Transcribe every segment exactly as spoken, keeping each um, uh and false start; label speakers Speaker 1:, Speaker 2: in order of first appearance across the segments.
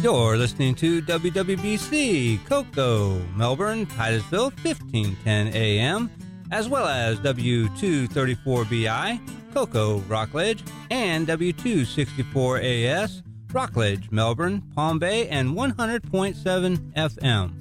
Speaker 1: You're listening to W W B C, Cocoa, Melbourne, Titusville, fifteen ten A M, as well as W two thirty-four B I, Cocoa, Rockledge, and W two sixty-four A S, Rockledge, Melbourne, Palm Bay, and one hundred point seven F M.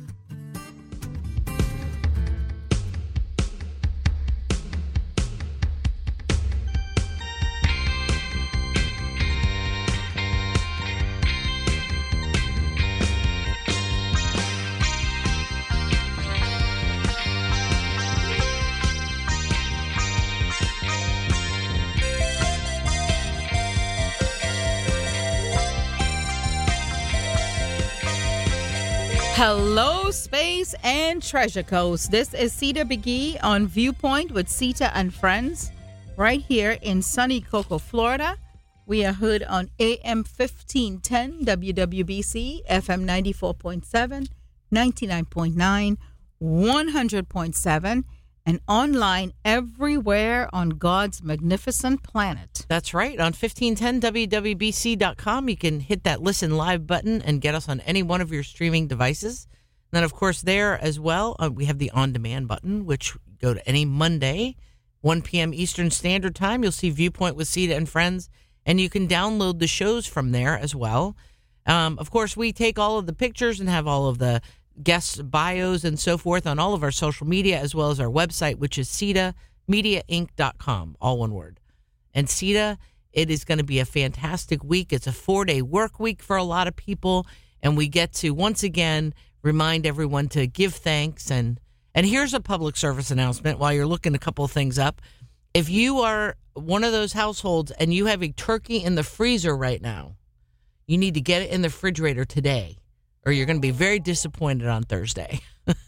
Speaker 2: Hello, Space and Treasure Coast. This is Sita Begee on Viewpoint with Sita and Friends right here in sunny Cocoa, Florida. We are heard on A M fifteen ten W W B C, F M ninety-four point seven, ninety-nine point nine, one hundred point seven, and online everywhere on God's magnificent planet.
Speaker 3: That's right. On fifteen ten W W B C dot com, you can hit that listen live button and get us on any one of your streaming devices. And then, of course, there as well, uh, we have the on-demand button, which go to any Monday, one p.m. Eastern Standard Time. You'll see Viewpoint with Sita and Friends, and you can download the shows from there as well. Um, of course, we take all of the pictures and have all of the guests' bios and so forth on all of our social media, as well as our website, which is Sita Media Inc dot com, all one word. And Sita, it is going to be a fantastic week. It's a four-day work week for a lot of people, and we get to, once again, remind everyone to give thanks. And, and here's a public service announcement while you're looking a couple of things up. If you are one of those households and you have a turkey in the freezer right now, you need to get it in the refrigerator today, or you're going to be very disappointed on Thursday.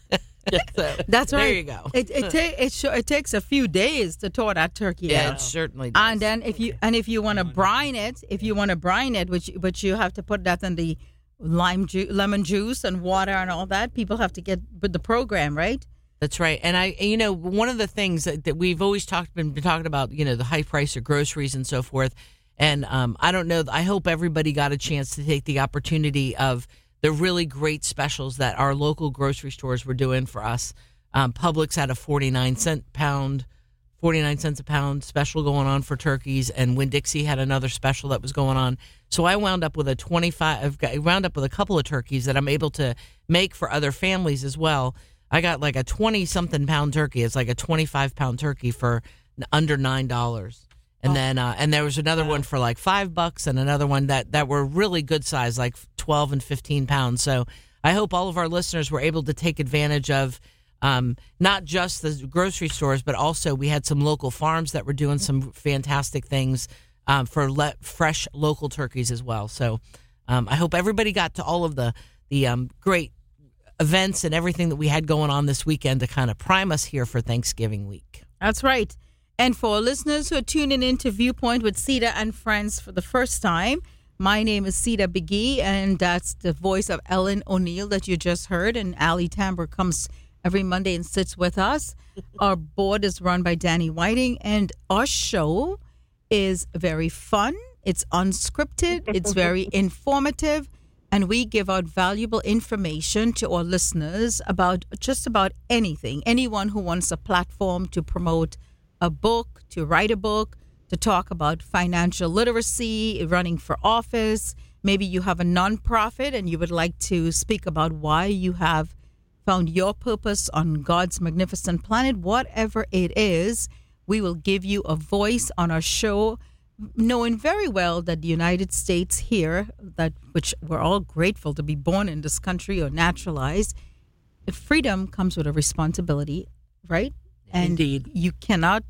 Speaker 3: So,
Speaker 2: That's right.
Speaker 3: There you go.
Speaker 2: It it, ta- it, sh- it takes a few days to thaw that turkey
Speaker 3: Yeah,
Speaker 2: out.
Speaker 3: it certainly does.
Speaker 2: And then if you and if you want to brine it, if you want to brine it, which but you have to put that in the lime ju- lemon juice and water and all that. People have to get with the program, right?
Speaker 3: That's right. And I, you know, one of the things that, that we've always talked been, been talking about, you know, the high price of groceries and so forth. And um, I don't know. I hope everybody got a chance to take the opportunity of the really great specials that our local grocery stores were doing for us. Um, Publix had a forty-nine cent pound, forty-nine cents a pound special going on for turkeys, and Winn-Dixie had another special that was going on. So I wound up with a twenty-five, I wound up with a couple of turkeys that I'm able to make for other families as well. I got like a twenty-something pound turkey. It's like a twenty-five pound turkey for under nine dollars. And oh. then, uh, and there was another wow. one for like five bucks, and another one that, that were really good size, like twelve and fifteen pounds. So I hope all of our listeners were able to take advantage of um, not just the grocery stores, but also we had some local farms that were doing some fantastic things um, for le- fresh local turkeys as well. So um, I hope everybody got to all of the, the um, great events and everything that we had going on this weekend to kind of prime us here for Thanksgiving week.
Speaker 2: That's right. And for listeners who are tuning in to Viewpoint with Sita and Friends for the first time, my name is Sita Begee, and that's the voice of Ellen O'Neill that you just heard. And Ali Tamber comes every Monday and sits with us. Our board is run by Danny Whiting, and our show is very fun. It's unscripted. It's very informative. And we give out valuable information to our listeners about just about anything. Anyone who wants a platform to promote a book, to write a book, to talk about financial literacy, running for office. Maybe you have a nonprofit and you would like to speak about why you have found your purpose on God's magnificent planet. Whatever it is, we will give you a voice on our show, knowing very well that the United States here, that which we're all grateful to be born in this country or naturalized, freedom comes with a responsibility, right? And
Speaker 3: Indeed.
Speaker 2: You cannot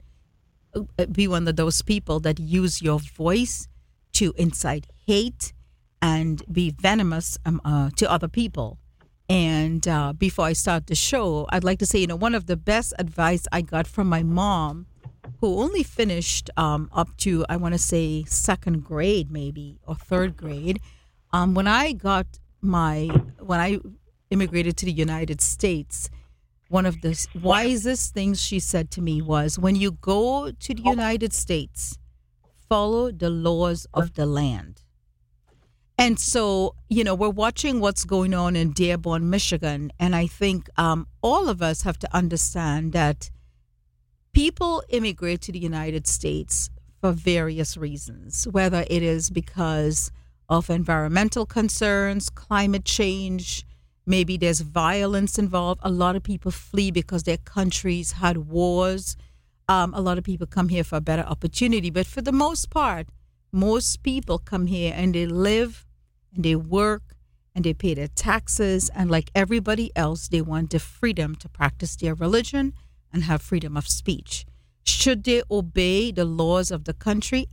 Speaker 2: be one of those people that use your voice to incite hate and be venomous um, uh, to other people. And uh, before I start the show, I'd like to say, you know, one of the best advice I got from my mom, who only finished um, up to, I want to say, second grade maybe, or third grade. Um, when I got my, when I immigrated to the United States, one of the wisest things she said to me was, when you go to the United States, follow the laws of the land. And so, you know, we're watching what's going on in Dearborn, Michigan. And I think um, all of us have to understand that people immigrate to the United States for various reasons, whether it is because of environmental concerns, climate change, maybe there's violence involved. A lot of people flee because their countries had wars. Um, a lot of people come here for a better opportunity. But for the most part, most people come here and they live and they work and they pay their taxes. And like everybody else, they want the freedom to practice their religion and have freedom of speech. Should they obey the laws of the country?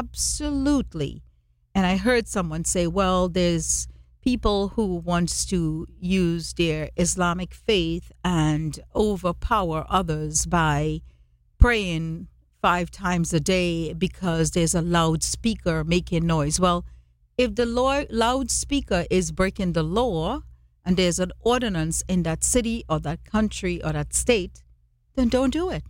Speaker 2: Absolutely. And I heard someone say, well, there's people who wants to use their Islamic faith and overpower others by praying five times a day because there's a loudspeaker making noise. Well, if the law, loudspeaker is breaking the law and there's an ordinance in that city or that country or that state, then don't do it.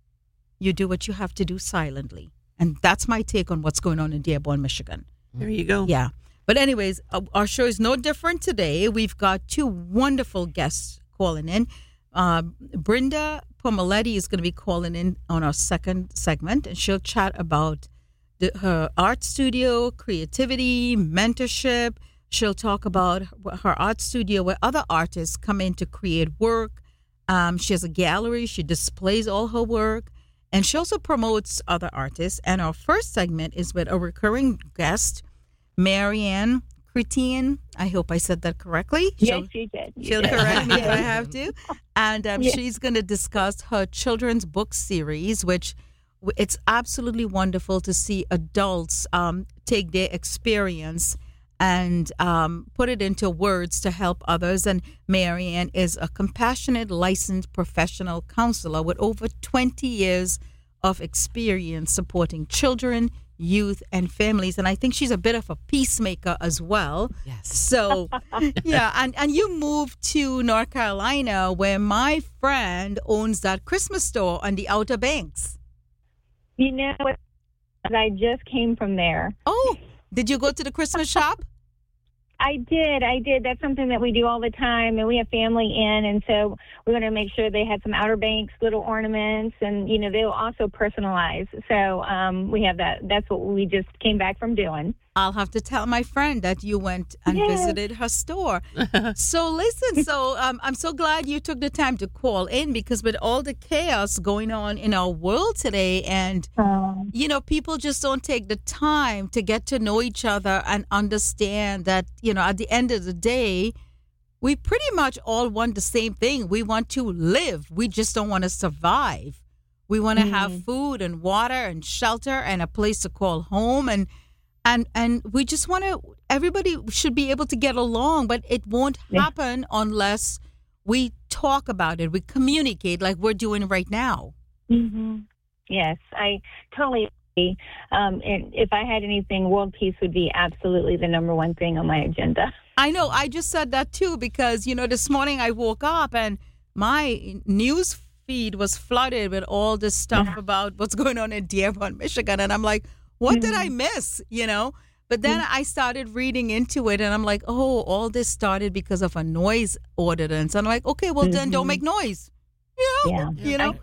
Speaker 2: You do what you have to do silently. And that's my take on what's going on in Dearborn, Michigan.
Speaker 4: There you go.
Speaker 2: Yeah. But anyways, our show is no different today. We've got two wonderful guests calling in. Uh, Brenda Pomaletti is going to be calling in on our second segment, and she'll chat about the, her art studio, creativity, mentorship. She'll talk about her art studio where other artists come in to create work. Um, she has a gallery. She displays all her work, and she also promotes other artists. And our first segment is with a recurring guest, Marianne Chrétien. I hope I said that correctly.
Speaker 5: Yes, she'll, you did. You
Speaker 2: she'll
Speaker 5: did.
Speaker 2: correct me if I have to. And um,
Speaker 5: yes.
Speaker 2: she's going to discuss her children's book series, which it's absolutely wonderful to see adults um, take their experience and um, put it into words to help others. And Marianne is a compassionate, licensed professional counselor with over twenty years of experience supporting children, youth, and families. And I think she's a bit of a peacemaker as well.
Speaker 3: Yes.
Speaker 2: So, yeah. And, and you moved to North Carolina, where my friend owns that Christmas store on the Outer Banks.
Speaker 5: You know what? I just came from there.
Speaker 2: Oh, did you go to the Christmas shop?
Speaker 5: I did. I did. That's something that we do all the time, and we have family in, and so we want to make sure they had some Outer Banks little ornaments, and, you know, they'll also personalize. So um, we have that. That's what we just came back from doing.
Speaker 2: I'll have to tell my friend that you went and
Speaker 5: yes.
Speaker 2: visited her store. So listen, so um, I'm so glad you took the time to call in, because with all the chaos going on in our world today, and,
Speaker 5: um,
Speaker 2: you know, people just don't take the time to get to know each other and understand that, you know, at the end of the day, we pretty much all want the same thing. We want to live. We just don't want to survive. We want to mm. have food and water and shelter and a place to call home, and And and we just want to, everybody should be able to get along, but it won't happen yeah. unless we talk about it, we communicate like we're doing right now.
Speaker 5: Mm-hmm. Yes, I totally agree. Um, and if I had anything, world peace would be absolutely the number one thing on my agenda.
Speaker 2: I know. I just said that too, because, you know, this morning I woke up and my news feed was flooded with all this stuff yeah. about what's going on in Dearborn, Michigan. And I'm like, what did I miss, you know? But then I started reading into it, and I'm like, oh, all this started because of a noise ordinance. And I'm like, okay, well, mm-hmm. then don't make noise. You know?
Speaker 5: Yeah.
Speaker 2: You know?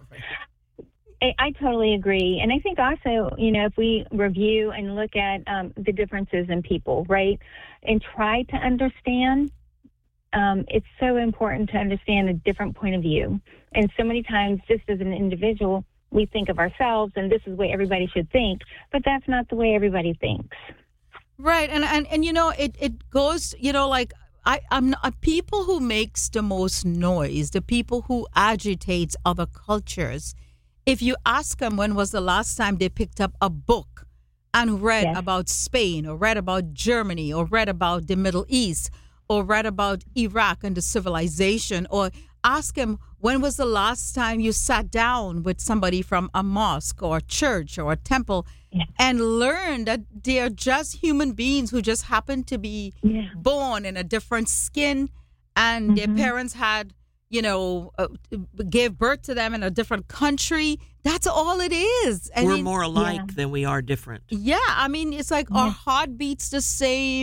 Speaker 5: I, I totally agree. And I think also, you know, if we review and look at um, the differences in people, right, and try to understand, um, it's so important to understand a different point of view. And so many times, just as an individual, we think of ourselves, and this is the way everybody should think, but that's not the way everybody thinks.
Speaker 2: Right, and and, and you know, it, it goes, you know, like, I, I'm not, people who makes the most noise, the people who agitates other cultures, if you ask them when was the last time they picked up a book and read yes. about Spain, or read about Germany, or read about the Middle East, or read about Iraq and the civilization, or ask them, when was the last time you sat down with somebody from a mosque or a church or a temple yeah. and learned that they're just human beings who just happen to be yeah. born in a different skin, and mm-hmm. their parents had, you know, uh, gave birth to them in a different country. That's all it is. I
Speaker 4: We're
Speaker 2: mean,
Speaker 4: more alike
Speaker 5: yeah.
Speaker 4: than we are different.
Speaker 2: Yeah, I mean, it's like yeah. our heart beats the same.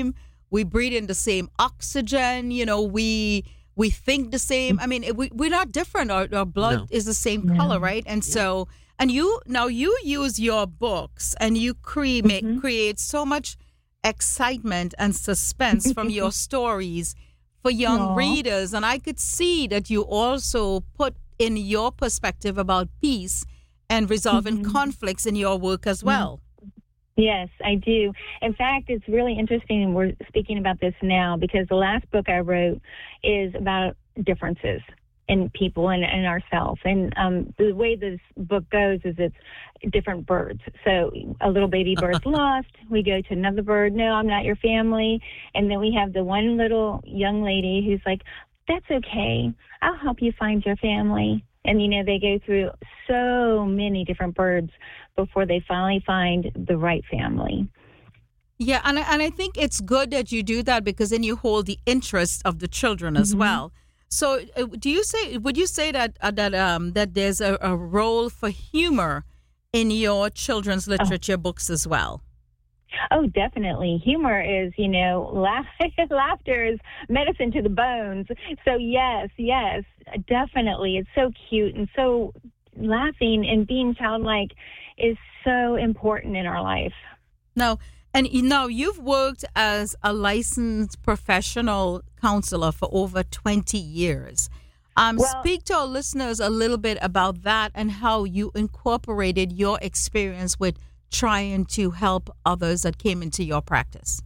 Speaker 2: we breathe in the same oxygen. You know, we we think the same. I mean, we we're not different. Our, our blood
Speaker 3: No.
Speaker 2: is the same
Speaker 5: No.
Speaker 2: color, right? And so, and you now you use your books and you create
Speaker 5: Mhm.
Speaker 2: create so much excitement and suspense from your stories for young
Speaker 5: Aw.
Speaker 2: readers, and I could see that you also put in your perspective about peace and resolving
Speaker 5: Mhm.
Speaker 2: conflicts in your work as well.
Speaker 5: Yes, I do. In fact, it's really interesting we're speaking about this now because the last book I wrote is about differences in people and, and ourselves. And um, the way this book goes is it's different birds. So a little baby bird's lost. We go to another bird. No, I'm not your family. And then we have the one little young lady who's like, that's okay. I'll help you find your family. And, you know, they go through so many different birds before they finally find the right family.
Speaker 2: Yeah, and I, and I think it's good that you do that because then you hold the interest of the children as
Speaker 5: Mhm.
Speaker 2: well. So, uh, do you say? Would you say that uh, that um that there's a, a role for humor in your children's literature books as well?
Speaker 5: Oh, definitely. Humor is, you know, laugh, laughter is medicine to the bones. So, yes, yes, definitely. It's so cute and so laughing and being childlike is so important in our life.
Speaker 2: Now, and you know, you've worked as a licensed professional counselor for over twenty years. Um,
Speaker 5: Well-
Speaker 2: speak to our listeners a little bit about that and how you incorporated your experience with trying to help others that came into your practice.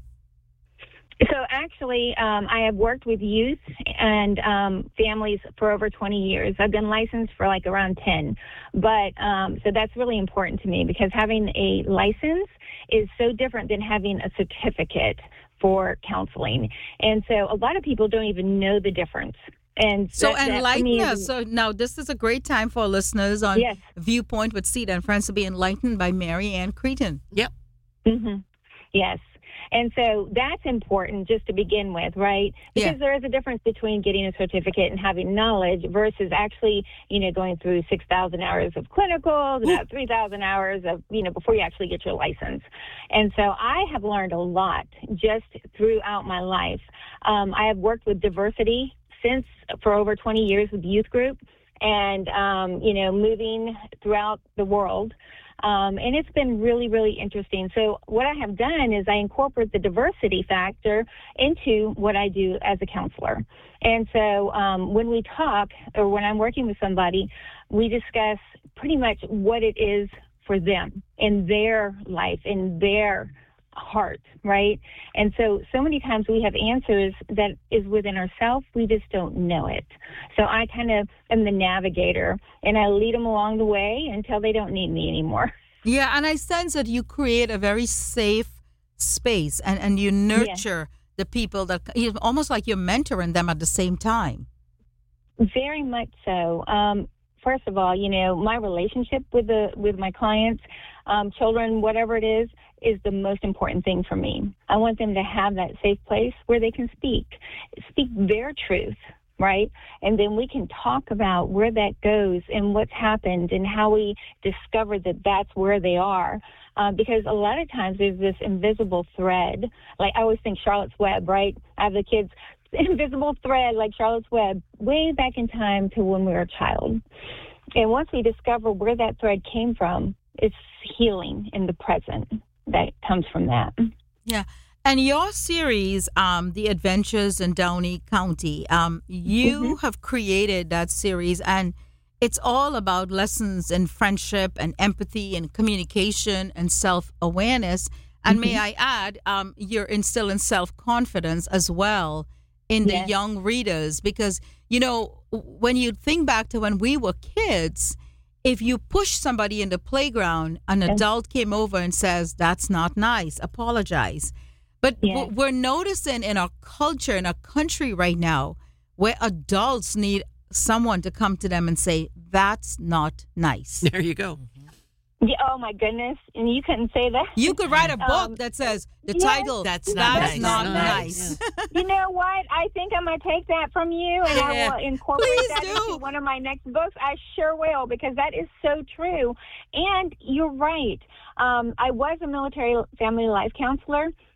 Speaker 5: So actually, um, I have worked with youth and um, families for over twenty years. I've been licensed for like around ten. But um, so that's really important to me because having a license is so different than having a certificate for counseling. And so a lot of people don't even know the difference. And
Speaker 2: So
Speaker 5: that- that for
Speaker 2: enlighten
Speaker 5: me
Speaker 2: us.
Speaker 5: is-
Speaker 2: So now this is a great time for our listeners on
Speaker 5: Yes.
Speaker 2: Viewpoint with Cedar and Friends to be enlightened by Mary Ann Cretan.
Speaker 5: hmm Yes. And so that's important just to begin with, right? Because
Speaker 2: Yeah.
Speaker 5: there is a difference between getting a certificate and having knowledge versus actually, you know, going through six thousand hours of clinicals, about three thousand hours of, you know, before you actually get your license. And so I have learned a lot just throughout my life. Um, I have worked with diversity since for over twenty years with the youth group and, um, you know, moving throughout the world. Um, and it's been really, really interesting. So what I have done is I incorporate the diversity factor into what I do as a counselor. And so um, when we talk or when I'm working with somebody, we discuss pretty much what it is for them in their life, in their heart, right? And so, so many times we have answers that is within ourselves. We just don't know it. So I kind of am the navigator and I lead them along the way until they don't need me anymore.
Speaker 2: Yeah, and I sense that you create a very safe space and, and you nurture the people that, you almost like you're mentoring them at the same time.
Speaker 5: Very much so. Um, first of all, you know, my relationship with the with my clients, um, children, whatever it is, is the most important thing for me. I want them to have that safe place where they can speak, speak their truth, right? And then we can talk about where that goes and what's happened and how we discover that that's where they are. Uh, because a lot of times there's this invisible thread. Like I always think Charlotte's Web, right? I have the kids, invisible thread like Charlotte's Web, way back in time to when we were a child. And once we discover where that thread came from, it's healing in the present that comes from that.
Speaker 2: Yeah. And your series, um, The Adventures in Downey County, um, you
Speaker 5: Mm-hmm.
Speaker 2: have created that series, and it's all about lessons in friendship and empathy and communication and self-awareness. And may I add, um, you're instilling self-confidence as well in the
Speaker 5: Yes.
Speaker 2: young readers, because, you know, when you think back to when we were kids, if you push somebody in the playground, an
Speaker 5: Yes.
Speaker 2: adult came over and says, that's not nice, apologize. But
Speaker 5: Yes.
Speaker 2: w- we're noticing in our culture, in our country right now, where adults need someone to come to them and say, that's not nice.
Speaker 3: There you go.
Speaker 5: Yeah, oh, my goodness. And you couldn't say that.
Speaker 2: You could write a book
Speaker 5: Um,
Speaker 2: that says, the
Speaker 5: yes.
Speaker 2: title,
Speaker 3: That's
Speaker 2: that's,
Speaker 3: not nice.
Speaker 2: not
Speaker 3: Not
Speaker 2: nice.
Speaker 3: nice.
Speaker 5: You know what? I think I'm going to take that from you, and
Speaker 3: Yeah.
Speaker 5: I will incorporate
Speaker 2: Please
Speaker 5: that
Speaker 2: do.
Speaker 5: into one of my next books. I sure will, because that is so true. And you're right. Um, I was a military family life counselor.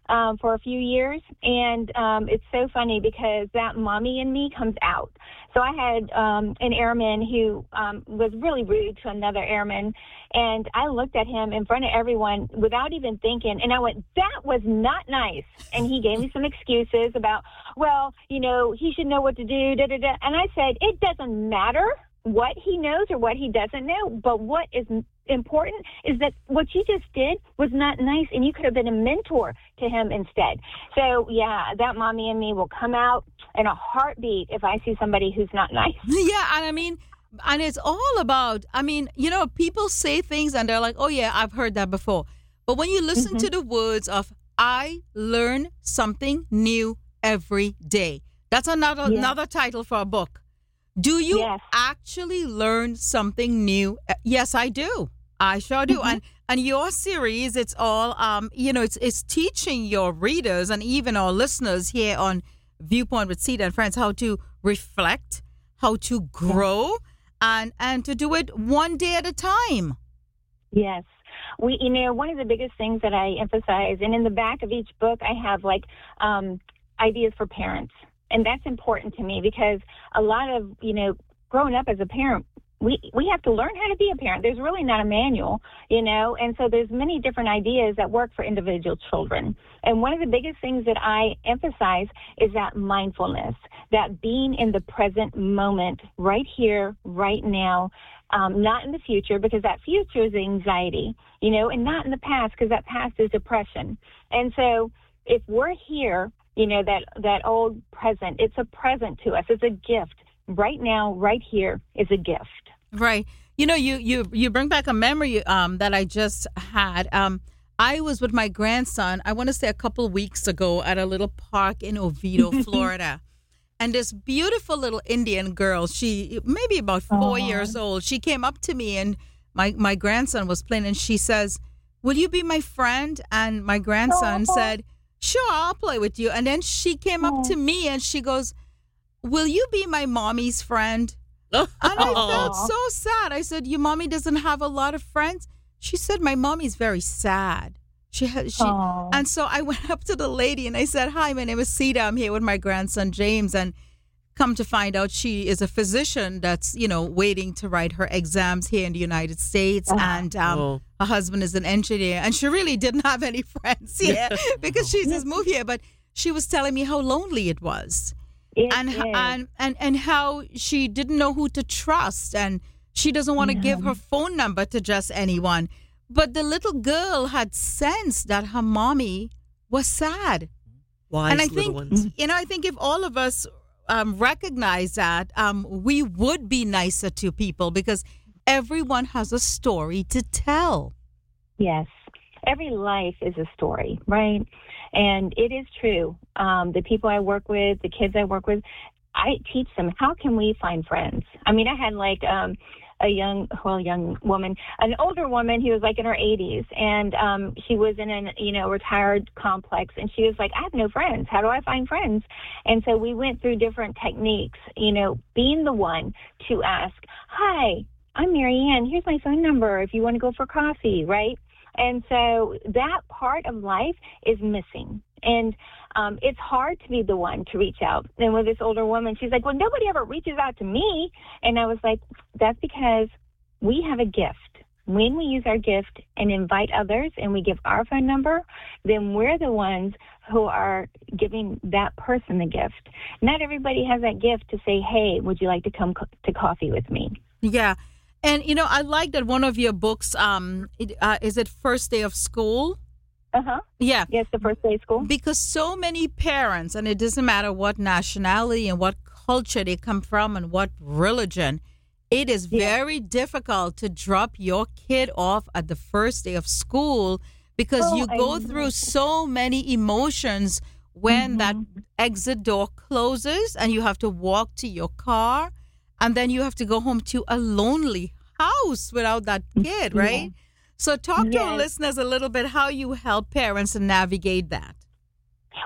Speaker 5: um, for a few years. And um, it's so funny because that mommy in me comes out. So I had um, an airman who um, was really rude to another airman. And I looked at him in front of everyone without even thinking. And I went, that was not nice. And he gave me some excuses about, well, you know, he should know what to do. Da, da, da. And I said, it doesn't matter what he knows or what he doesn't know. But what is important is that what you just did was not nice, and you could have been a mentor to him instead. So, yeah, that mommy in me will come out in a heartbeat if I see somebody who's not nice.
Speaker 2: Yeah, and I mean, and it's all about, I mean, you know, people say things and they're like, oh, yeah, I've heard that before. But when you listen mm-hmm. to the words of, I learn something new every day. That's another yeah. another title for a book. Do you yes. actually learn something new? Yes, I do. I sure do. Mm-hmm. And and your series, it's all, um, you know, it's it's teaching your readers and even our listeners here on Viewpoint with Sita and Friends how to reflect, how to grow, yes. and and to do it one day at a time.
Speaker 5: Yes. We, you know, one of the biggest things that I emphasize, and in the back of each book, I have like um, ideas for parents. And that's important to me because a lot of, you know, growing up as a parent, we, we have to learn how to be a parent. There's really not a manual, you know, and so there's many different ideas that work for individual children. And one of the biggest things that I emphasize is that mindfulness, that being in the present moment, right here, right now, um, not in the future, because that future is anxiety, you know, and not in the past, because that past is depression. And so if we're here, you know, that, that old present, it's a present to us. It's a gift. Right now, right here is a gift.
Speaker 2: Right. You know, you you, you bring back a memory um, that I just had. Um, I was with my grandson, I want to say a couple of weeks ago, at a little park in Oviedo, Florida. And this beautiful little Indian girl, she maybe about four Aww. years old, she came up to me and my, my grandson was playing and she says, will you be my friend? And my grandson Aww. said, sure, I'll play with you. And then she came up to me and she goes, will you be my mommy's friend? And I felt so sad. I said, your mommy doesn't have a lot of friends? She said, my mommy's very sad. She has, she, and so I went up to the lady and I said, hi, my name is Sita. I'm here with my grandson, James. And come to find out, she is a physician that's, you know, waiting to write her exams here in the United States. Oh. And um, oh. her husband is an engineer. And she really didn't have any friends here because she just moved here. But she was telling me how lonely it was. It and, and and and how she didn't know who to trust. And she doesn't want to yeah. give her phone number to just anyone. But the little girl had sensed that her mommy was sad.
Speaker 3: Wise
Speaker 2: and I
Speaker 3: little
Speaker 2: think,
Speaker 3: ones.
Speaker 2: You know, I think if all of us um, recognize that, um, we would be nicer to people because everyone has a story to tell.
Speaker 5: Yes. Every life is a story, right? And it is true. Um, the people I work with, the kids I work with, I teach them, how can we find friends? I mean, I had like um, a young, well, young woman, an older woman who was like in her eighties, and um, she was in a, you know, retired complex, and she was like, I have no friends. How do I find friends? And so we went through different techniques, you know, being the one to ask, hi, I'm Marianne. Here's my phone number if you want to go for coffee, right? And so that part of life is missing. And um, it's hard to be the one to reach out. And with this older woman, she's like, well, nobody ever reaches out to me. And I was like, that's because we have a gift. When we use our gift and invite others and we give our phone number, then we're the ones who are giving that person the gift. Not everybody has that gift to say, hey, would you like to come co- to coffee with me?
Speaker 2: Yeah. And, you know, I like that one of your books, um, it, uh, is it First Day of School?
Speaker 5: Uh-huh.
Speaker 2: Yeah.
Speaker 5: Yes, the first day of school.
Speaker 2: Because so many parents, and it doesn't matter what nationality and what culture they come from and what religion, it is yeah. very difficult to drop your kid off at the first day of school because oh, you go through so many emotions when mm-hmm. that exit door closes and you have to walk to your car. And then you have to go home to a lonely house without that kid, right? Yeah. So talk to yes. our listeners a little bit how you help parents navigate that.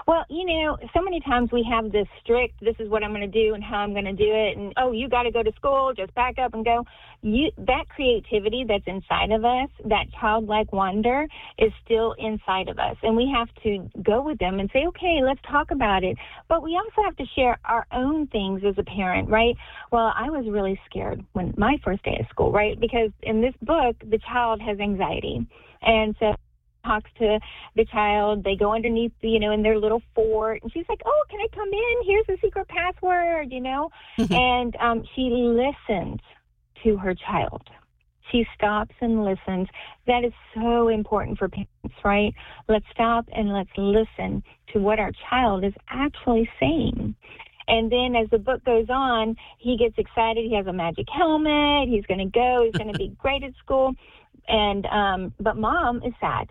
Speaker 5: Well, you know, so many times we have this strict, this is what I'm going to do and how I'm going to do it. And, oh, you got to go to school, just back up and go. You, that creativity that's inside of us, that childlike wonder is still inside of us. And we have to go with them and say, okay, let's talk about it. But we also have to share our own things as a parent, right? Well, I was really scared when my first day of school, right? Because in this book, the child has anxiety. And so talks to the child, they go underneath, you know, in their little fort, and she's like, oh, can I come in? Here's the secret password, you know, and um, she listens to her child. She stops and listens. That is so important for parents, right? Let's stop and let's listen to what our child is actually saying. And then as the book goes on, he gets excited. He has a magic helmet. He's going to go. He's going to be great at school. And um, but mom is sad.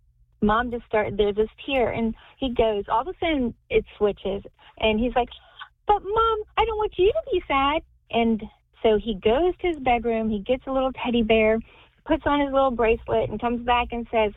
Speaker 5: Mom just started, there's this tear, and he goes, all of a sudden it switches, and he's like, but Mom, I don't want you to be sad. And so he goes to his bedroom, he gets a little teddy bear, puts on his little bracelet, and comes back and says,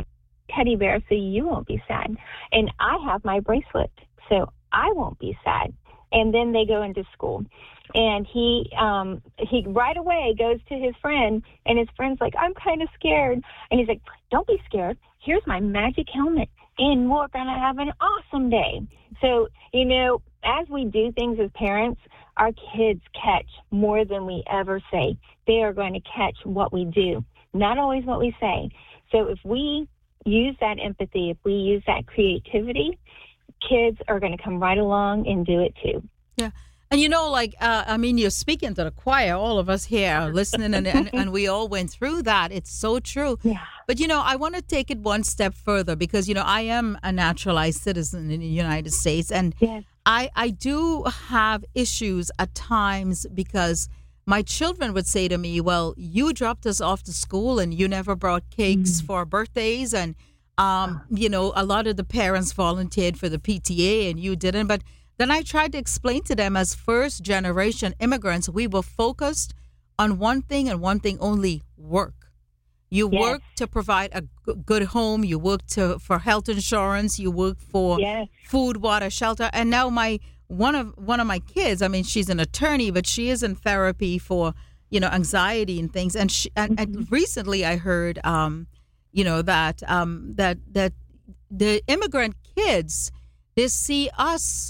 Speaker 5: teddy bear, so you won't be sad. And I have my bracelet, so I won't be sad. And then they go into school. And he um, he right away goes to his friend, and his friend's like, I'm kind of scared. And he's like, don't be scared. Here's my magic helmet, and we're going to have an awesome day. So, you know, as we do things as parents, our kids catch more than we ever say. They are going to catch what we do, not always what we say. So if we use that empathy, if we use that creativity, kids are going to come right along and do it too.
Speaker 2: Yeah. And, you know, like, uh, I mean, you're speaking to the choir. All of us here are listening, and, and, and we all went through that. It's so true.
Speaker 5: Yeah.
Speaker 2: But, you know, I want to take it one step further because, you know, I am a naturalized citizen in the United States. And
Speaker 5: yes.
Speaker 2: I, I do have issues at times because my children would say to me, well, you dropped us off to school and you never brought cakes mm. for our birthdays. And, um, you know, a lot of the parents volunteered for the P T A and you didn't. But then I tried to explain to them as first generation immigrants, we were focused on one thing and one thing only, work. You
Speaker 5: yes.
Speaker 2: work to provide a g- good home. You work to for health insurance. You work for
Speaker 5: yes.
Speaker 2: food, water, shelter. And now my one of one of my kids, I mean, she's an attorney, but she is in therapy for, you know, anxiety and things. And she, and, mm-hmm. and recently I heard, um, you know, that um, that that the immigrant kids, they see us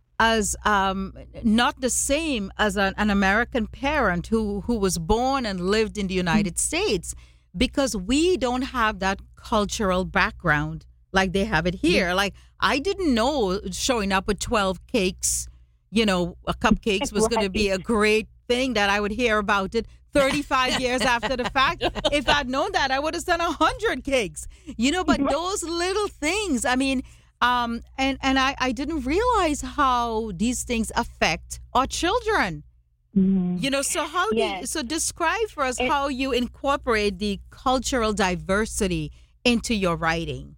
Speaker 2: as um, not the same as an, an American parent who, who was born and lived in the United mm-hmm. States, because we don't have that cultural background like they have it here. Mm-hmm. Like, I didn't know showing up with twelve cakes, you know, a cupcakes was right. going to be a great thing that I would hear about it thirty-five years after the fact. If I'd known that, I would have done one hundred cakes, you know, but those little things, I mean, Um, and, and I, I didn't realize how these things affect our children. Mm-hmm. You know, so how do yes. you, so describe for us it, how you incorporate the cultural diversity into your writing.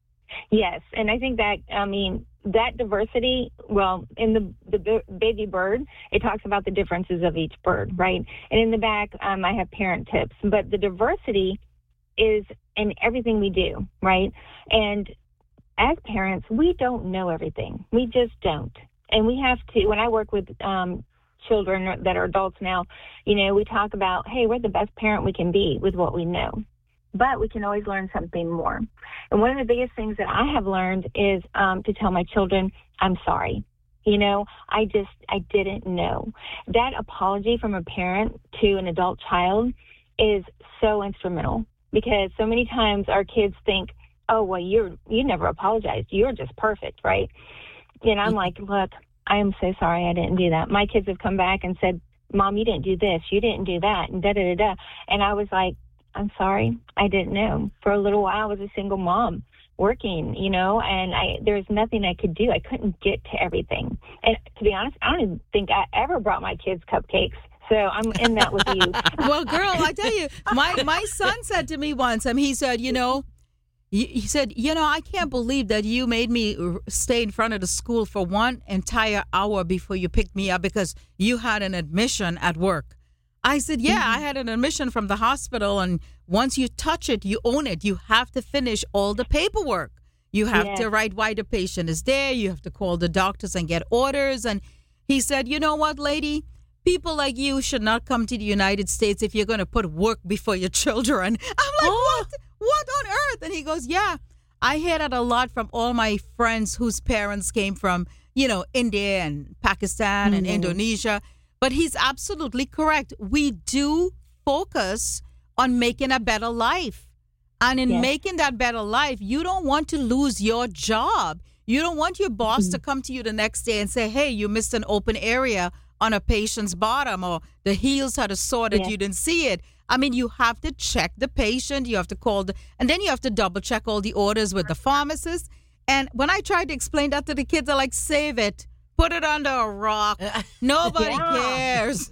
Speaker 5: Yes, and I think that, I mean, that diversity, well, in the, the baby bird, it talks about the differences of each bird, right? And in the back, um, I have parent tips, but the diversity is in everything we do, right? And as parents, we don't know everything. We just don't. And we have to, when I work with um, children that are adults now, you know, we talk about, hey, we're the best parent we can be with what we know. But we can always learn something more. And one of the biggest things that I have learned is um, to tell my children, I'm sorry. You know, I just, I didn't know. That apology from a parent to an adult child is so instrumental, because so many times our kids think, oh, well, you're, you never apologized. You're just perfect, right? And I'm like, look, I am so sorry I didn't do that. My kids have come back and said, Mom, you didn't do this. You didn't do that. And da-da-da-da. And I was like, I'm sorry. I didn't know. For a little while, I was a single mom working, you know, and I there was nothing I could do. I couldn't get to everything. And to be honest, I don't even think I ever brought my kids cupcakes. So I'm in that with you.
Speaker 2: Well, girl, I tell you, my, my son said to me once, I mean, he said, you know, He said, you know, I can't believe that you made me stay in front of the school for one entire hour before you picked me up because you had an admission at work. I said, yeah, mm-hmm. I had an admission from the hospital. And once you touch it, you own it. You have to finish all the paperwork. You have
Speaker 5: Yes.
Speaker 2: to write why the patient is there. You have to call the doctors and get orders. And he said, you know what, lady? People like you should not come to the United States if you're going to put work before your children. I'm like,
Speaker 3: Oh.
Speaker 2: what? What on earth? And he goes, yeah, I hear that a lot from all my friends whose parents came from, you know, India and Pakistan and Indonesia. But he's absolutely correct. We do focus on making a better life. And in
Speaker 5: Yes.
Speaker 2: making that better life, you don't want to lose your job. You don't want your boss to come to you the next day and say, hey, you missed an open area on a patient's bottom, or the heels had a sore that
Speaker 5: Yeah.
Speaker 2: you didn't see it. I mean, you have to check the patient. You have to call the, and then you have to double check all the orders with the pharmacist. And when I tried to explain that to the kids, they're like, save it. Put it under a rock. Nobody
Speaker 5: Yeah.
Speaker 2: cares.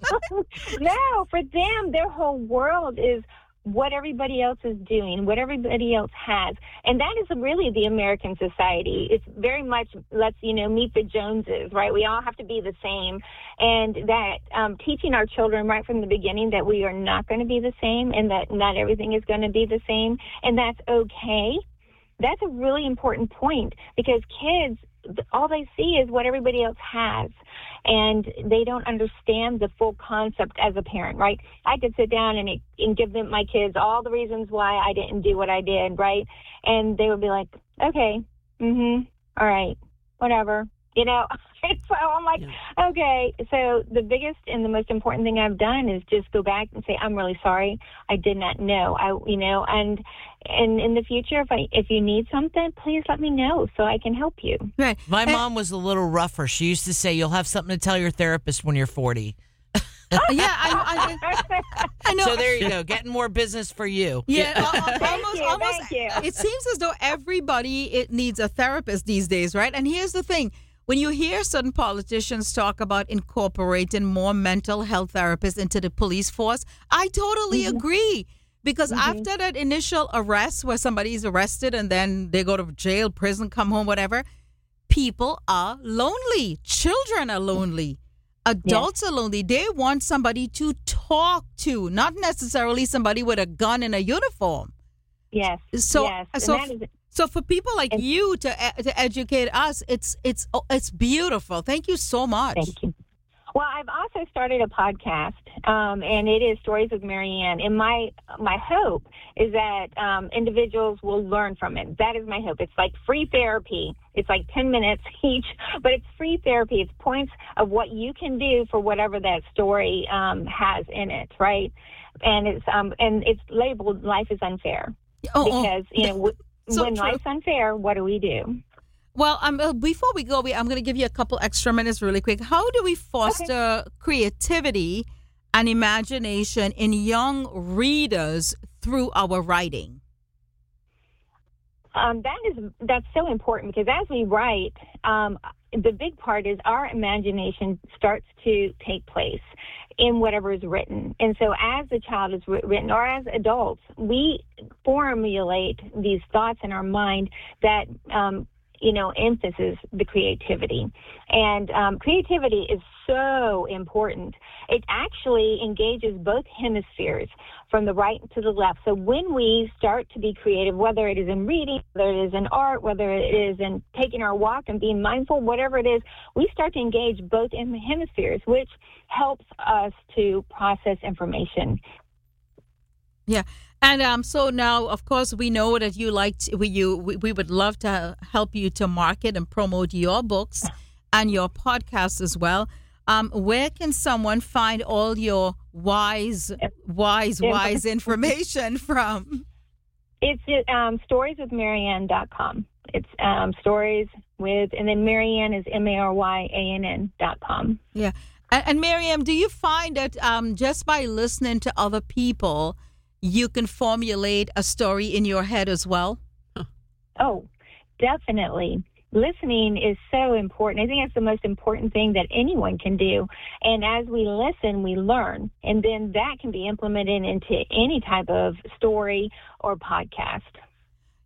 Speaker 5: No, for them, their whole world is what everybody else is doing, what everybody else has. And that is really the American society. It's very much, let's, you know, meet the Joneses, right? We all have to be the same. And that um, teaching our children right from the beginning that we are not going to be the same and that not everything is going to be the same, and that's okay. That's a really important point, because kids, all they see is what everybody else has, and they don't understand the full concept as a parent, right? I could sit down and, and give them, my kids, all the reasons why I didn't do what I did, right? And they would be like, okay, mm-hmm, all right, whatever, you know? So I'm like,
Speaker 3: Yeah.
Speaker 5: okay. So the biggest and the most important thing I've done is just go back and say, I'm really sorry. I did not know. I, you know, and and in the future, if I if you need something, please let me know so I can help you.
Speaker 2: Right.
Speaker 3: My
Speaker 2: And-
Speaker 3: mom was a little rougher. She used to say, you'll have something to tell your therapist when you're forty.
Speaker 2: Yeah, I, I, I know.
Speaker 3: So there you go. Getting more business for you.
Speaker 2: Yeah, al- al-
Speaker 5: Thank
Speaker 2: almost,
Speaker 5: you,
Speaker 2: almost.
Speaker 5: thank you.
Speaker 2: It seems as though everybody it needs a therapist these days, right? And here's the thing: when you hear certain politicians talk about incorporating more mental health therapists into the police force, I totally agree. Because after that initial arrest, where somebody's arrested and then they go to jail, prison, come home, whatever, people are lonely. Children are lonely. Adults are lonely. They want somebody to talk to, not necessarily somebody with a gun and a uniform.
Speaker 5: Yes.
Speaker 2: So,
Speaker 5: yes. And
Speaker 2: so,
Speaker 5: that is,
Speaker 2: so for people like
Speaker 5: and-
Speaker 2: you to e- to educate us, it's it's oh, it's beautiful. Thank you so much.
Speaker 5: thank you. Well, I've also started a podcast, um, and it is Stories with Marianne. And my my hope is that um, individuals will learn from it. That is my hope. It's like free therapy. It's like ten minutes each, but it's free therapy. It's points of what you can do for whatever that story um, has in it, right? And it's um, and it's labeled "Life is Unfair"
Speaker 2: Oh, oh.
Speaker 5: because you know w-
Speaker 2: So
Speaker 5: when
Speaker 2: true.
Speaker 5: life's unfair, what do we do?
Speaker 2: Well, um, uh, before we go, we, I'm going to give you a couple extra minutes really quick. How do we foster creativity and imagination in young readers through our writing?
Speaker 5: Um, that is that's so important, because as we write, um, the big part is our imagination starts to take place in whatever is written. And so as the child is writ- written, or as adults, we formulate these thoughts in our mind that um, you know, emphasis the creativity. And um, creativity is so important. It actually engages both hemispheres from the right to the left. So when we start to be creative, whether it is in reading, whether it is in art, whether it is in taking our walk and being mindful, whatever it is, we start to engage both in the hemispheres, which helps us to process information.
Speaker 2: Yeah. And um, so now, of course, we know that you like to, we, you, we, we would love to help you to market and promote your books and your podcast as well. Um, where can someone find all your wise, wise, wise information from?
Speaker 5: It's um, stories with marianne dot com. It's um, stories with, and then Marianne is M A R Y A N N dot com.
Speaker 2: Yeah. And, and Miriam, do you find that um, just by listening to other people, you can formulate a story in your head as well?
Speaker 5: Oh, definitely. Listening is so important. I think that's the most important thing that anyone can do. And as we listen, we learn. And then that can be implemented into any type of story or podcast.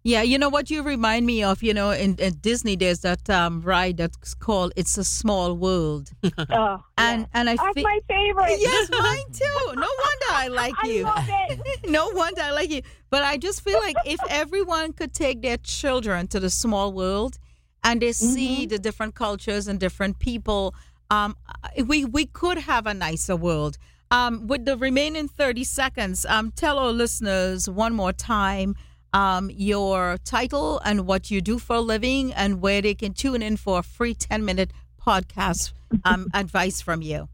Speaker 2: Yeah, you know what you remind me of, you know, in, in Disney there's that um, ride that's called It's a Small World.
Speaker 5: Oh,
Speaker 2: and
Speaker 5: yeah.
Speaker 2: and I
Speaker 5: That's
Speaker 2: fe-
Speaker 5: my favorite.
Speaker 2: Yes, mine too. No wonder I like
Speaker 5: I
Speaker 2: you.
Speaker 5: love it.
Speaker 2: No wonder I like you. But I just feel like if everyone could take their children to the small world and they see
Speaker 5: Mm-hmm.
Speaker 2: the different cultures and different people, um, we we could have a nicer world. Um, with the remaining thirty seconds, um, tell our listeners one more time um, your title and what you do for a living and where they can tune in for a free ten-minute podcast um, advice from you.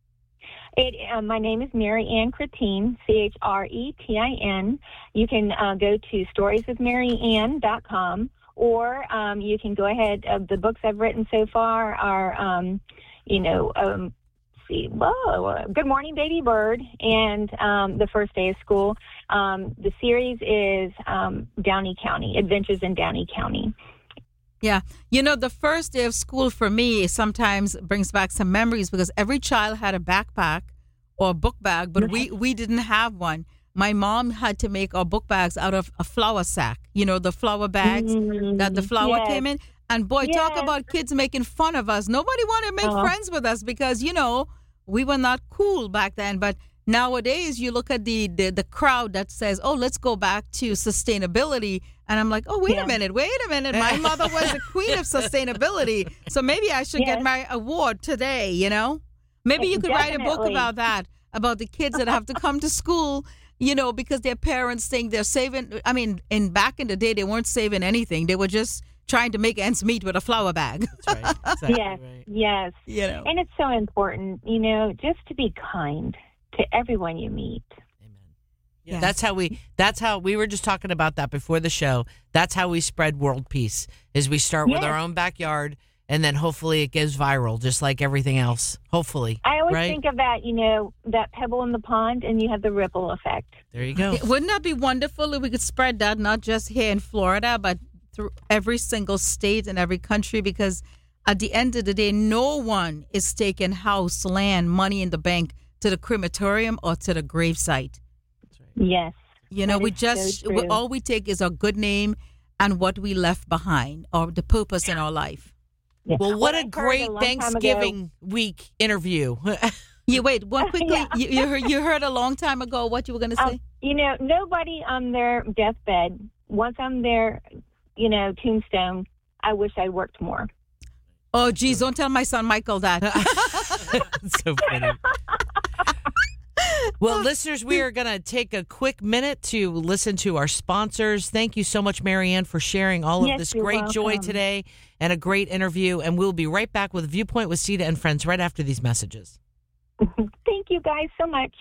Speaker 5: It, uh, my name is Mary Ann Cretin, C H R E T I N. You can uh, go to stories with mary ann dot com, or um, you can go ahead. Uh, the books I've written so far are, um, you know, um, see, whoa, Good Morning Baby Bird, and um, The First Day of School. Um, the series is um, Downey County, Adventures in Downey County.
Speaker 2: Yeah. You know, the first day of school for me sometimes brings back some memories because every child had a backpack or a book bag, but we, we didn't have one. My mom had to make our book bags out of a flour sack, you know, the flour bags
Speaker 5: Mm,
Speaker 2: that the flour
Speaker 5: yes.
Speaker 2: came in. And boy, talk
Speaker 5: Yes.
Speaker 2: about kids making fun of us. Nobody wanted to make
Speaker 5: Uh-huh.
Speaker 2: friends with us because, you know, we were not cool back then. But nowadays, you look at the, the, the crowd that says, oh, let's go back to sustainability. And I'm like, oh, wait
Speaker 5: Yeah.
Speaker 2: a minute, wait a minute. My mother was the queen of sustainability. So maybe I should get
Speaker 5: Yes.
Speaker 2: my award today, you know? Maybe you could write a book
Speaker 5: Definitely.
Speaker 2: about that, about the kids that have to come to school, you know, because their parents think they're saving. I mean, in back in the day, they weren't saving anything. They were just trying to make ends meet with a flour bag.
Speaker 3: That's right. Exactly
Speaker 5: Yes,
Speaker 3: right.
Speaker 5: yes.
Speaker 2: You know.
Speaker 5: And it's so important, you know, just to be kind to everyone you meet.
Speaker 3: Amen. Yeah,
Speaker 2: Yes.
Speaker 3: that's how we. That's how we were just talking about that before the show. That's how we spread world peace. Is we start with
Speaker 5: Yes.
Speaker 3: our own backyard, and then hopefully it goes viral, just like everything else. Hopefully,
Speaker 5: I always
Speaker 3: right?
Speaker 5: think of that, you know, that pebble in the pond, and you have the ripple effect.
Speaker 3: There you go.
Speaker 2: Wouldn't that be wonderful if we could spread that not just here in Florida, but through every single state and every country? Because at the end of the day, no one is taking house, land, money in the bank to the crematorium or to the gravesite.
Speaker 5: Yes.
Speaker 2: You know,
Speaker 5: That
Speaker 2: we
Speaker 5: is
Speaker 2: just,
Speaker 5: so
Speaker 2: we,
Speaker 5: true.
Speaker 2: all we take is our good name and what we left behind or the purpose in our life.
Speaker 5: Yeah.
Speaker 3: Well, what
Speaker 5: I
Speaker 3: a
Speaker 5: heard
Speaker 3: great
Speaker 5: long time ago-
Speaker 3: Thanksgiving week interview.
Speaker 2: You wait, one quickly.
Speaker 5: Yeah.
Speaker 2: you, you, heard, you heard a long time ago what you were going to say?
Speaker 5: Um, you know, nobody on their deathbed, once on their, you know, tombstone, I wish I worked more.
Speaker 2: Oh, geez, don't tell my son Michael that.
Speaker 3: So funny. Well, listeners, we are going to take a quick minute to listen to our sponsors. Thank you so much, Marianne, for sharing all of
Speaker 5: Yes,
Speaker 3: this
Speaker 5: you're
Speaker 3: great joy
Speaker 5: welcome.
Speaker 3: today and a great interview. And we'll be right back with Viewpoint with Sita and Friends right after these messages.
Speaker 5: Thank you guys so much.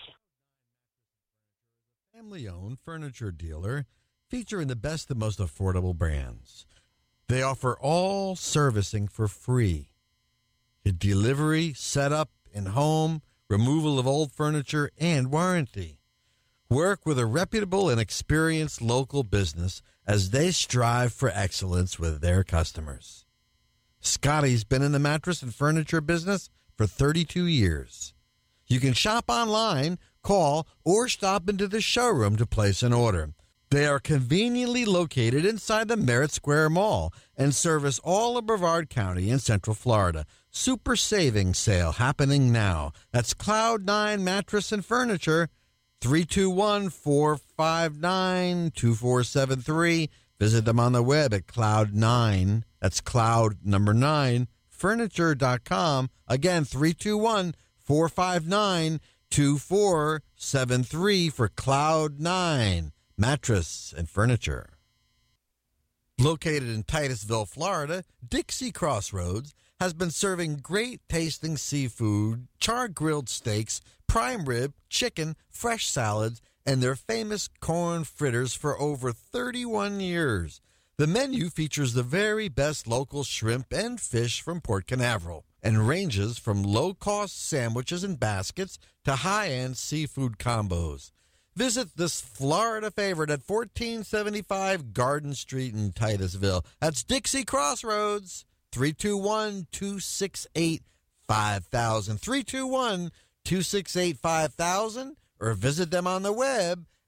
Speaker 4: Family-owned furniture dealer featuring the best and most affordable brands. They offer all servicing for free. Delivery, setup, in-home, removal of old furniture, and warranty. Work with a reputable and experienced local business as they strive for excellence with their customers. Scotty's been in the mattress and furniture business for thirty-two years. You can shop online, call, or stop into the showroom to place an order. They are conveniently located inside the Merritt Square Mall and service all of Brevard County in Central Florida. Super savings sale happening now. That's Cloud nine Mattress and Furniture, three two one, four five nine, two four seven three. Visit them on the web at Cloud nine. That's Cloud number nine, furniture dot com. Again, three two one, four five nine, two four seven three for Cloud nine Mattress and Furniture. Located in Titusville, Florida, Dixie Crossroads has been serving great tasting seafood, char-grilled steaks, prime rib, chicken, fresh salads, and their famous corn fritters for over thirty-one years. The menu features the very best local shrimp and fish from Port Canaveral and ranges from low-cost sandwiches and baskets to high-end seafood combos. Visit this Florida favorite at fourteen seventy-five Garden Street in Titusville. That's Dixie Crossroads, three two one, two six eight, five thousand, three two one, two six eight, five thousand, or visit them on the web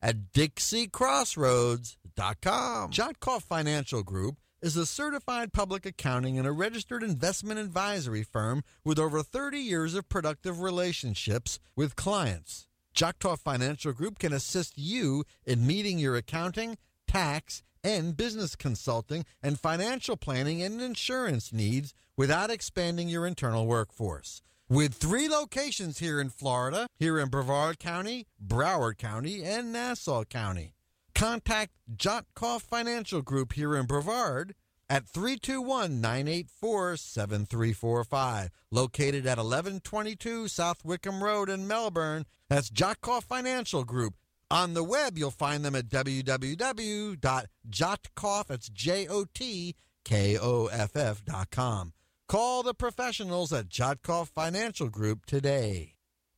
Speaker 4: at Dixie Crossroads dot com. Jotkoff Financial Group is a certified public accounting and a registered investment advisory firm with over thirty years of productive relationships with clients. Jotkoff Financial Group can assist you in meeting your accounting, tax, and business consulting and financial planning and insurance needs without expanding your internal workforce. With three locations here in Florida, here in Brevard County, Broward County, and Nassau County. Contact Jotkoff Financial Group here in Brevard at three two one, nine eight four, seven three four five, located at eleven twenty-two South Wickham Road in Melbourne. That's Jotkoff Financial Group. On the web, you'll find them at w w w dot jotkoff, that's J O T K O F F dot com. Call the professionals at Jotkoff Financial Group today.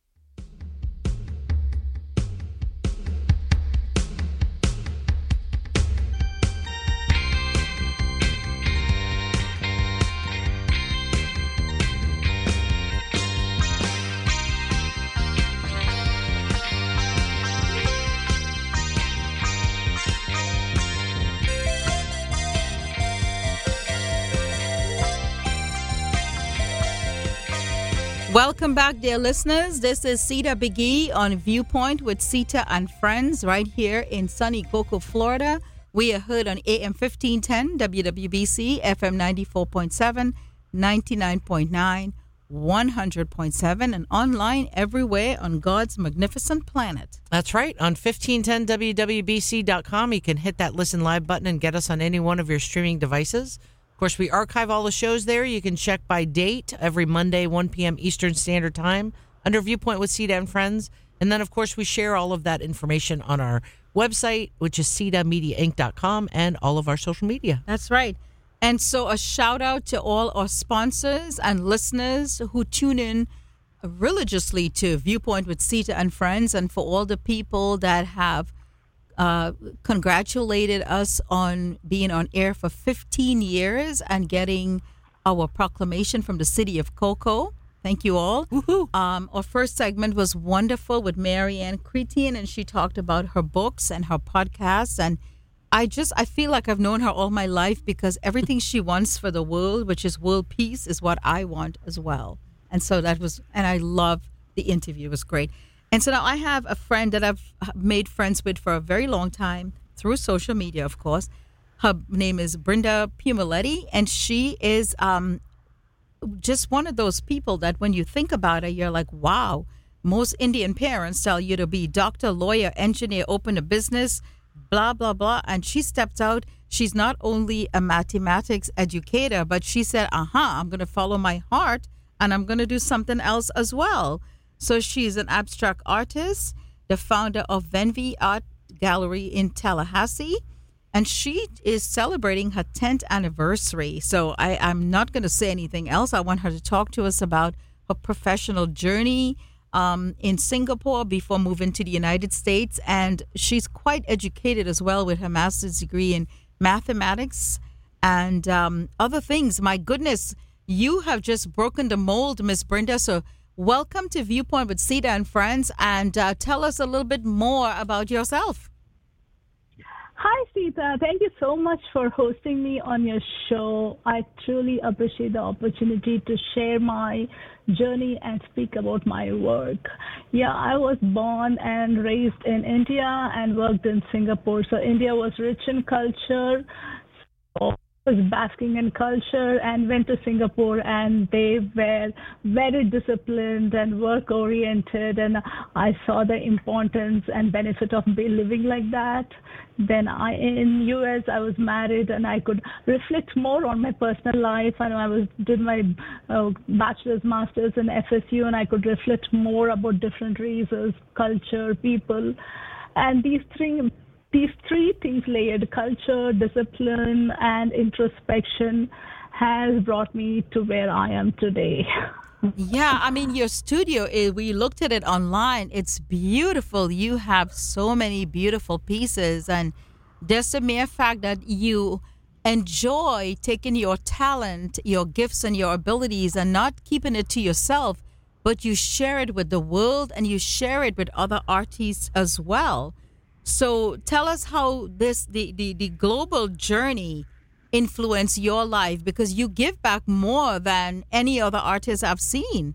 Speaker 2: Welcome back, dear listeners. This is Sita Biggie on Viewpoint with Sita and Friends right here in sunny Cocoa, Florida. We are heard on A M fifteen ten, W W B C, F M ninety-four point seven, ninety-nine point nine, one hundred point seven, and online everywhere on God's magnificent planet.
Speaker 3: That's right. On fifteen ten W W B C dot com, you can hit that Listen Live button and get us on any one of your streaming devices. Of course, we archive all the shows there. You can check by date every Monday, one p.m. Eastern Standard Time under Viewpoint with Sita and Friends. And then, of course, we share all of that information on our website, which is sita media inc dot com, and all of our social media.
Speaker 2: That's right. And so a shout out to all our sponsors and listeners who tune in religiously to Viewpoint with Sita and Friends, and for all the people that have Uh, congratulated us on being on air for fifteen years and getting our proclamation from the city of Cocoa. Thank you all.
Speaker 3: Woohoo.
Speaker 2: Um, our first segment was wonderful with Marianne Cretin, and she talked about her books and her podcasts. And I just, I feel like I've known her all my life, because everything she wants for the world, which is world peace, is what I want as well. And so that was, and I love the interview. It was great. And so now I have a friend that I've made friends with for a very long time through social media, of course. Her name is Brenda Pumaletti, and she is um, just one of those people that when you think about her, you're like, wow. Most Indian parents tell you to be doctor, lawyer, engineer, open a business, blah, blah, blah. And she stepped out. She's not only a mathematics educator, but she said, uh-huh, I'm going to follow my heart, and I'm going to do something else as well. So she's an abstract artist, the founder of Venvi Art Gallery in Tallahassee, and she is celebrating her tenth anniversary. So I, I'm not going to say anything else. I want her to talk to us about her professional journey um, in Singapore before moving to the United States. And she's quite educated as well with her master's degree in mathematics and um, other things. My goodness, you have just broken the mold, Miss Brenda. So welcome to Viewpoint with Sita and Friends, and uh, tell us a little bit more about yourself.
Speaker 6: Hi, Sita. Thank you so much for hosting me on your show. I truly appreciate the opportunity to share my journey and speak about my work. Yeah, I was born and raised in India and worked in Singapore. So India was rich in culture. So was basking in culture and went to Singapore, and they were very disciplined and work oriented, and I saw the importance and benefit of be living like that. Then I in U S I was married, and I could reflect more on my personal life, and I was did my uh, bachelor's masters in F S U, and I could reflect more about different races, culture, people, and these three These three things layered, culture, discipline, and introspection, has brought me to where I am today.
Speaker 2: Yeah, I mean, your studio, we looked at it online. It's beautiful. You have so many beautiful pieces. And just the mere fact that you enjoy taking your talent, your gifts, and your abilities and not keeping it to yourself, but you share it with the world and you share it with other artists as well. So tell us how this the, the, the global journey influenced your life, because you give back more than any other artist I've seen.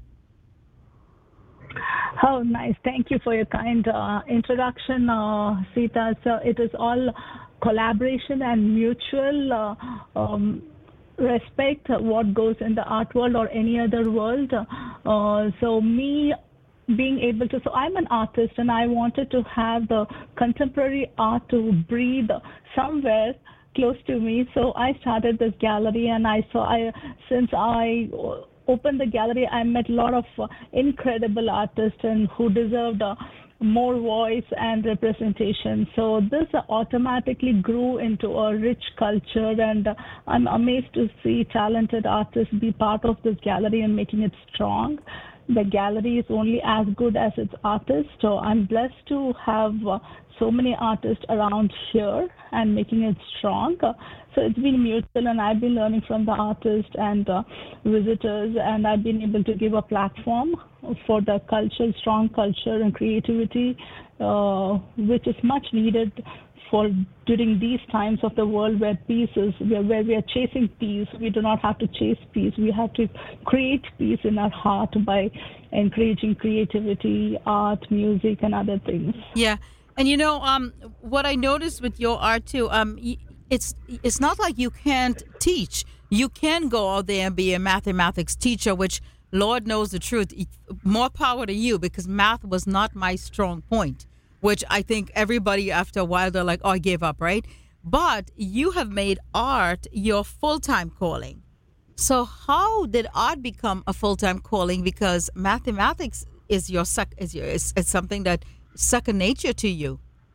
Speaker 6: Oh, nice. Thank you for your kind uh, introduction, uh, Sita. So it is all collaboration and mutual uh, um, respect what goes in the art world or any other world. Uh, so me being able to, so I'm an artist and I wanted to have the contemporary art to breathe somewhere close to me. So I started this gallery, and I saw, I since I opened the gallery, I met a lot of uh, incredible artists and who deserved uh, more voice and representation. So this uh, automatically grew into a rich culture, and uh, I'm amazed to see talented artists be part of this gallery and making it strong. The gallery is only as good as its artists, so I'm blessed to have uh, so many artists around here and making it strong. Uh, so it's been mutual, and I've been learning from the artists and uh, visitors, and I've been able to give a platform for the culture, strong culture and creativity, uh, which is much needed for during these times of the world where peace is, where, where we are chasing peace. We do not have to chase peace. We have to create peace in our heart by encouraging creativity, art, music, and other things.
Speaker 2: Yeah. And you know, um, what I noticed with your art too, um, it's it's not like you can't teach. You can go out there and be a mathematics teacher, which Lord knows the truth. More power to you, because math was not my strong point, which I think everybody after a while they're like, oh, I gave up, right? But you have made art your full-time calling. So how did art become a full-time calling? Because mathematics is your sec- is your is, is something that second nature to you.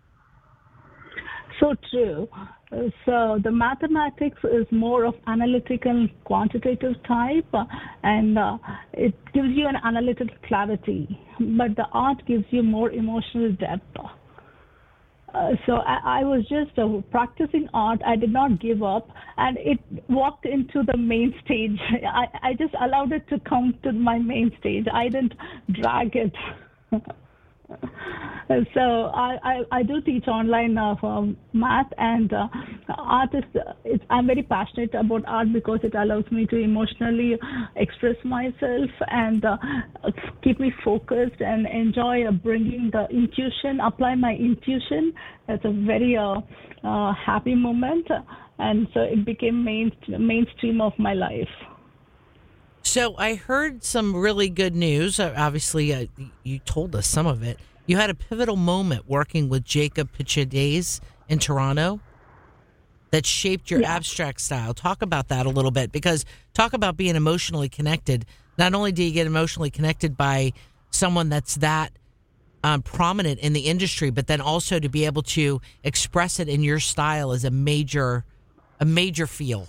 Speaker 6: So true. Uh, So the mathematics is more of analytical, quantitative type, uh, and uh, it gives you an analytical clarity. But the art gives you more emotional depth. Uh, so I, I was just uh, practicing art. I did not give up, and it walked into the main stage. I, I just allowed it to come to my main stage. I didn't drag it. So I, I, I do teach online uh, for math, and uh, art is, it's, I'm very passionate about art because it allows me to emotionally express myself and uh, keep me focused and enjoy uh, bringing the intuition, apply my intuition. That's a very uh, uh, happy moment, and so it became main, mainstream of my life.
Speaker 3: So I heard some really good news. Uh, Obviously, uh, you told us some of it. You had a pivotal moment working with Jacob Piccadilles in Toronto that shaped your
Speaker 6: Yeah.
Speaker 3: abstract style. Talk about that a little bit, because talk about being emotionally connected. Not only do you get emotionally connected by someone that's that um, prominent in the industry, but then also to be able to express it in your style is a major, a major feel.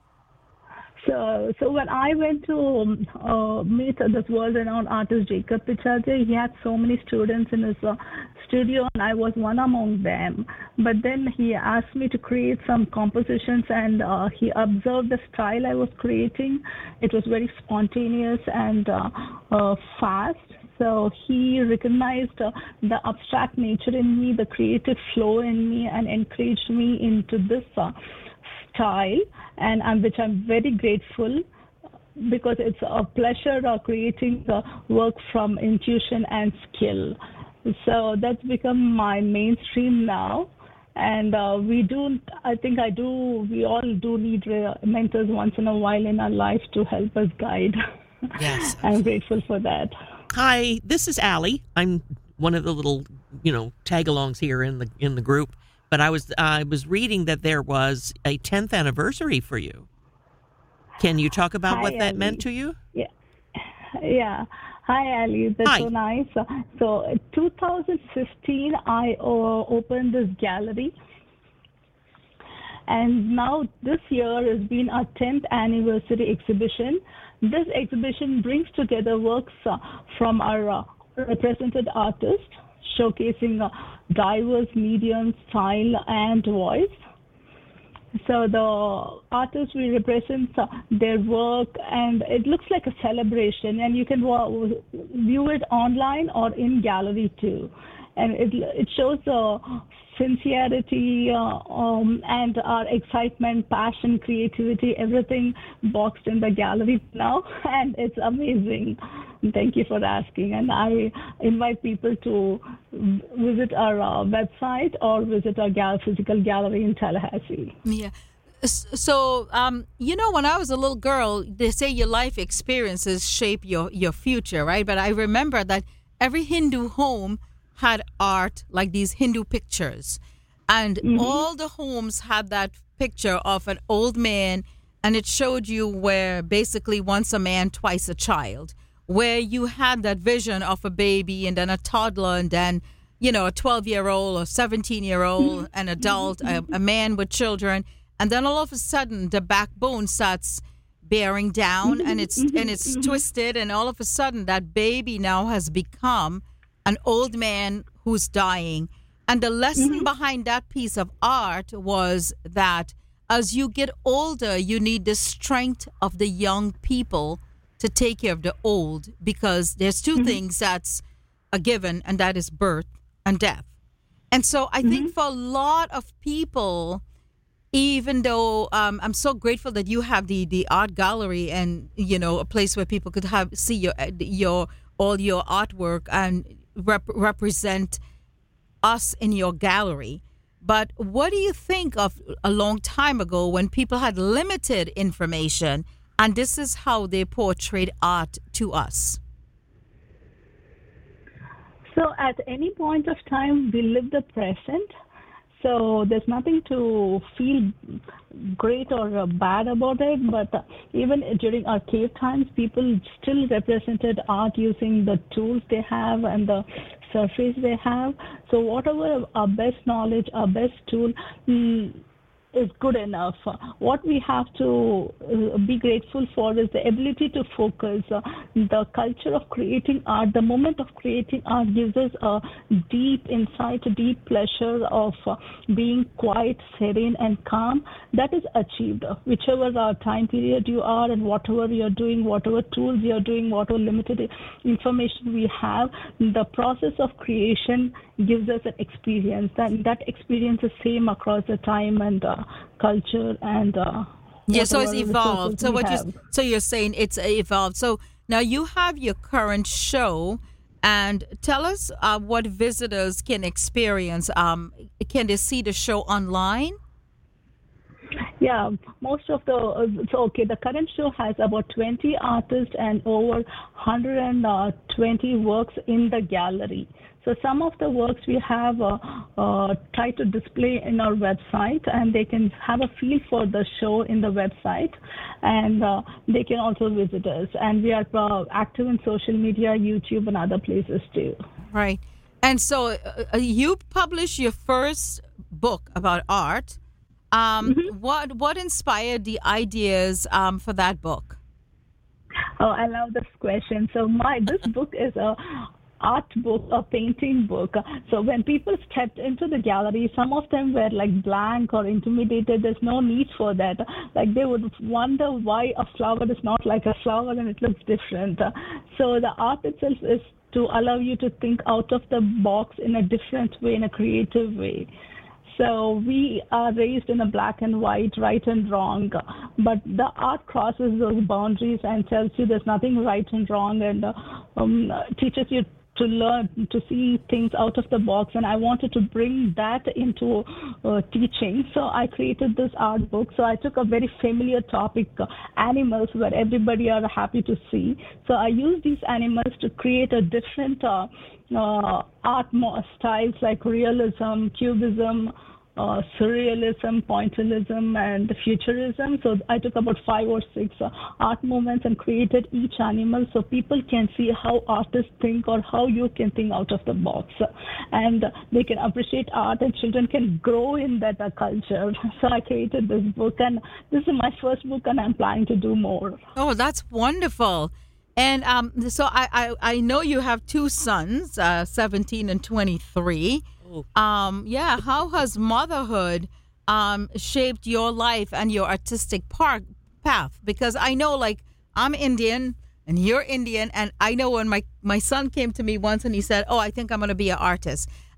Speaker 6: So, so when I went to um, uh, meet this world-renowned artist Jacob Piccadilles, he had so many students in his uh, studio, and I was one among them. But then he asked me to create some compositions, and uh, he observed the style I was creating. It was very spontaneous and uh, uh, fast. So he recognized uh, the abstract nature in me, the creative flow in me, and encouraged me into this uh, style, and um, which I'm very grateful, because it's a pleasure uh, creating the work from intuition and skill. So that's become my mainstream now. And uh, we do, I think I do, we all do need uh, mentors once in a while in our life to help us guide.
Speaker 3: Yes.
Speaker 6: I'm grateful for that.
Speaker 7: Hi, this is Allie. I'm one of the little, you know, tag-alongs here in the in the group. But I was I was reading that there was a tenth anniversary for you. Can you talk about
Speaker 6: Hi,
Speaker 7: what that
Speaker 6: Allie.
Speaker 7: meant to you?
Speaker 6: Yeah. Yeah. Hi, Ali. That's
Speaker 7: Hi.
Speaker 6: so nice. So, in two thousand fifteen, I uh, opened this gallery. And now this year has been our tenth anniversary exhibition. This exhibition brings together works uh, from our uh, represented artists, showcasing uh, diverse medium, style, and voice. So the artists we represent uh, their work, and it looks like a celebration, and you can wa- view it online or in gallery too. and it it shows the sincerity uh, um, and our excitement, passion, creativity, everything boxed in the gallery now, and it's amazing. Thank you for asking, and I invite people to visit our uh, website or visit our gal- physical gallery in Tallahassee.
Speaker 2: Yeah. So, um, you know, when I was a little girl, they say your life experiences shape your, your future, right? But I remember that every Hindu home had art, like these Hindu pictures. And mm-hmm. all the homes had that picture of an old man, and it showed you where basically once a man, twice a child, where you had that vision of a baby and then a toddler and then, you know, a twelve-year-old or seventeen-year-old, an adult, a, a man with children. And then all of a sudden, the backbone starts bearing down, and it's and it's twisted, and all of a sudden, that baby now has become an old man who's dying. And the lesson behind that piece of art was that as you get older, you need the strength of the young people to take care of the old, because there's two things that's a given, and that is birth and death. And so I think for a lot of people, even though um, I'm so grateful that you have the, the art gallery and, you know, a place where people could have see your your all your artwork and rep- represent us in your gallery. But what do you think of a long time ago when people had limited information, and this is how they portrayed art to us?
Speaker 6: So at any point of time, we live the present. So there's nothing to feel great or uh, bad about it, but uh, even during our cave times, people still represented art using the tools they have and the surface they have. So whatever our best knowledge, our best tool mm, is good enough. What we have to uh, be grateful for is the ability to focus. Uh, the culture of creating art, the moment of creating art gives us a deep insight, a deep pleasure of uh, being quiet, serene, and calm. That is achieved, whichever uh, time period you are and whatever you're doing, whatever tools you're doing, whatever limited information we have. The process of creation gives us an experience, and that experience is same across the time and uh, culture and uh,
Speaker 2: yeah. So it's evolved. So what you so you're saying it's evolved. So now you have your current show, and tell us uh, what visitors can experience. Um, can they see the show online?
Speaker 6: Yeah, most of the uh, so okay. The current show has about twenty artists and over one hundred twenty works in the gallery. So some of the works we have uh, uh, tried to display in our website, and they can have a feel for the show in the website, and uh, they can also visit us. And we are uh, active in social media, YouTube, and other places too.
Speaker 2: Right. And so uh, you published your first book about art. Um, mm-hmm. What what inspired the ideas um, for that book?
Speaker 6: Oh, I love this question. So my this book is a art book, a painting book. So when people stepped into the gallery, some of them were like blank or intimidated. There's no need for that. Like they would wonder why a flower is not like a flower and it looks different. So the art itself is to allow you to think out of the box in a different way, in a creative way. So we are raised in a black and white, right and wrong, but the art crosses those boundaries and tells you there's nothing right and wrong, and uh, um, teaches you to learn to see things out of the box. And I wanted to bring that into uh, teaching. So I created this art book. So I took a very familiar topic, uh, animals, where everybody are happy to see. So I used these animals to create a different uh, uh, art styles like realism, cubism, Uh, surrealism, pointillism, and futurism. So I took about five or six uh, art movements and created each animal so people can see how artists think or how you can think out of the box. And uh, they can appreciate art, and children can grow in that uh, culture. So I created this book, and this is my first book, and I'm planning to do more.
Speaker 2: Oh, that's wonderful. And um, so I, I, I know you have two sons, uh, seventeen and twenty-three. Um, yeah, how has motherhood um, shaped your life and your artistic part, path? Because I know, like, I'm Indian and you're Indian, and I know when my, my son came to me once and he said, oh, I think I'm going to be an artist.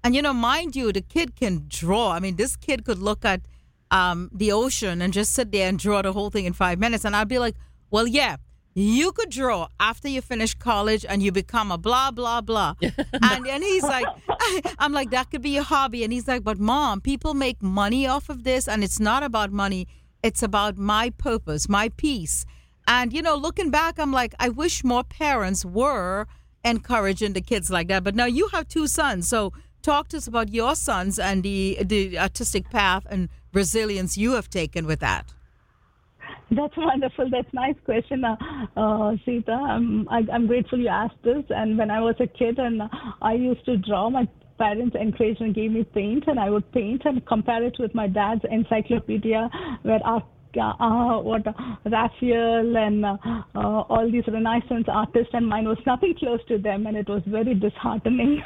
Speaker 2: And, you know, mind you, the kid can draw. I mean, this kid could look at um, the ocean and just sit there and draw the whole thing in five minutes. And I'd be like, well, yeah, you could draw after you finish college and you become a blah, blah, blah. and, and he's like, I'm like, that could be your hobby. And he's like, but Mom, people make money off of this. And it's not about money. It's about my purpose, my peace. And, you know, looking back, I'm like, I wish more parents were encouraging the kids like that. But now you have two sons. So talk to us about your sons and the the artistic path and resilience you have taken with that.
Speaker 6: That's wonderful. That's a nice question, uh, uh, Sita. I'm, I, I'm grateful you asked this. And when I was a kid and I used to draw, my parents encouraged and gave me paint, and I would paint and compare it with my dad's encyclopedia, where our Uh, what uh, Raphael and uh, uh, all these Renaissance artists, and mine was nothing close to them, and it was very disheartening.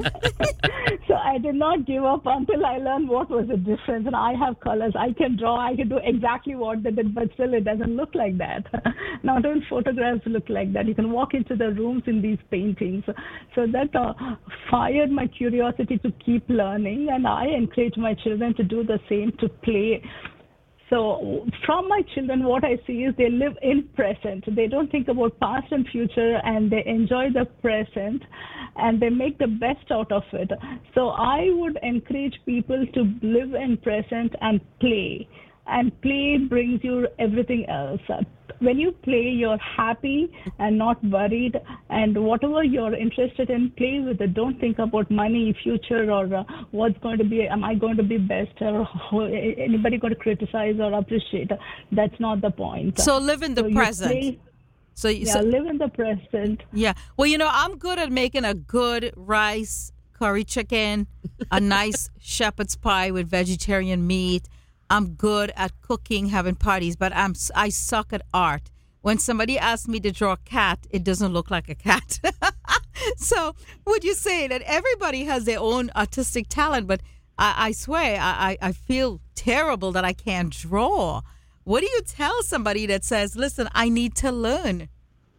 Speaker 6: So I did not give up until I learned what was the difference. And I have colors. I can draw. I can do exactly what they did, but still it doesn't look like that. Not even photographs look like that. You can walk into the rooms in these paintings. So that uh, fired my curiosity to keep learning, and I encourage my children to do the same, to play. So from my children, what I see is they live in present. They don't think about past and future, and they enjoy the present, and they make the best out of it. So I would encourage people to live in present and play. And play brings you everything else. When you play, you're happy and not worried. And whatever you're interested in, play with it. Don't think about money, future, or uh, what's going to be, am I going to be best, or anybody going to criticize or appreciate. That's not the point.
Speaker 2: So live in the
Speaker 6: so
Speaker 2: present.
Speaker 6: Play,
Speaker 2: so,
Speaker 6: yeah,
Speaker 2: so
Speaker 6: live in the present.
Speaker 2: Yeah. Well, you know, I'm good at making a good rice curry chicken, a nice shepherd's pie with vegetarian meat. I'm good at cooking, having parties, but I'm I suck at art. When somebody asks me to draw a cat, it doesn't look like a cat. So would you say that everybody has their own artistic talent, but I, I swear I, I feel terrible that I can't draw. What do you tell somebody that says, listen, I need to learn?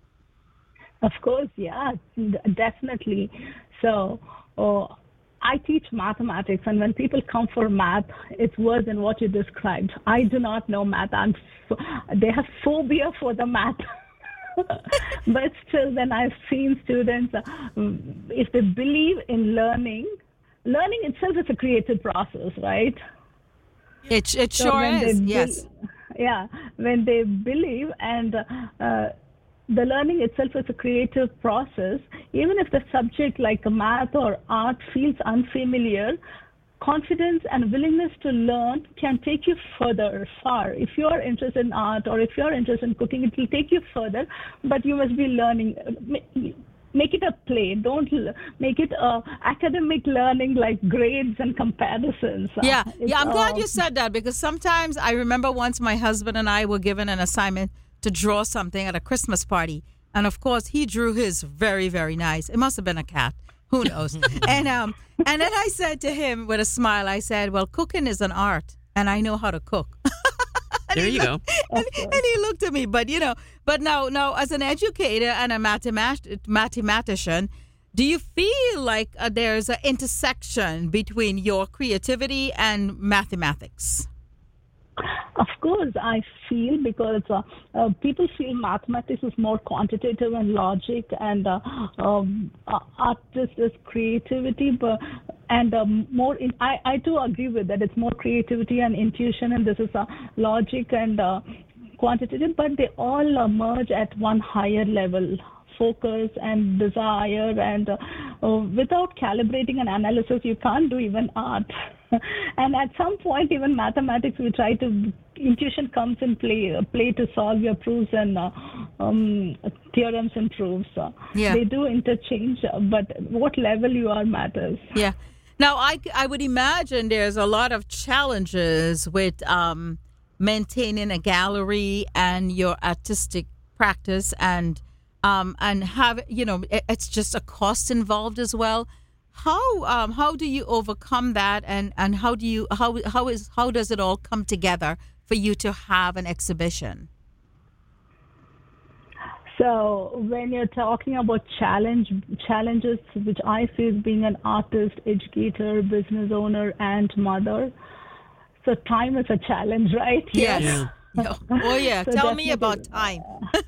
Speaker 6: Of course, yeah, definitely. So, oh, I teach mathematics, and when people come for math, it's worse than what you described. I do not know math. I'm so, they have phobia for the math. But still, when I've seen students, uh, if they believe in learning, learning itself is a creative process, right?
Speaker 2: It, it
Speaker 6: So
Speaker 2: sure
Speaker 6: when
Speaker 2: is,
Speaker 6: they
Speaker 2: yes.
Speaker 6: be- yeah, when they believe and uh, the learning itself is a creative process. Even if the subject like math or art feels unfamiliar, confidence and willingness to learn can take you further, far. If you are interested in art or if you are interested in cooking, it will take you further, but you must be learning. Make it a play. Don't make it a academic learning like grades and comparisons.
Speaker 2: Yeah,
Speaker 6: It's,
Speaker 2: yeah. I'm glad
Speaker 6: uh,
Speaker 2: you said that, because sometimes I remember once my husband and I were given an assignment to draw something at a Christmas party. And of course, he drew his very, very nice. It must have been a cat. Who knows? and um, and then I said to him with a smile, I said, well, cooking is an art, and I know how to cook.
Speaker 7: There you go.
Speaker 2: And, and he looked at me, but, you know, but now, now as an educator and a mathemat- mathematician, do you feel like uh, there's an intersection between your creativity and mathematics?
Speaker 6: Of course, I feel, because uh, uh, people feel mathematics is more quantitative and logic, and uh, um, uh, artist is creativity, but and um, more. In, I I do agree with that. It's more creativity and intuition, and this is uh, logic and uh, quantitative, but they all uh, merge at one higher level. Focus and desire, and uh, uh, without calibrating and analysis, you can't do even art. And at some point, even mathematics, we try to, intuition comes in play, play to solve your proofs and uh, um, theorems and proofs. Uh,
Speaker 2: Yeah.
Speaker 6: They do interchange, uh, but what level you are matters.
Speaker 2: Yeah. Now, I, I would imagine there's a lot of challenges with um, maintaining a gallery and your artistic practice, and um, and have, you know, it, it's just a cost involved as well. How um, how do you overcome that, and, and how do you how how is how does it all come together for you to have an exhibition?
Speaker 6: So when you're talking about challenge challenges, which I face being an artist, educator, business owner, and mother, so time is a challenge, right?
Speaker 2: Yes.
Speaker 7: Yeah.
Speaker 2: Oh, yeah.
Speaker 6: So
Speaker 2: Tell me
Speaker 6: definitely-
Speaker 2: about time.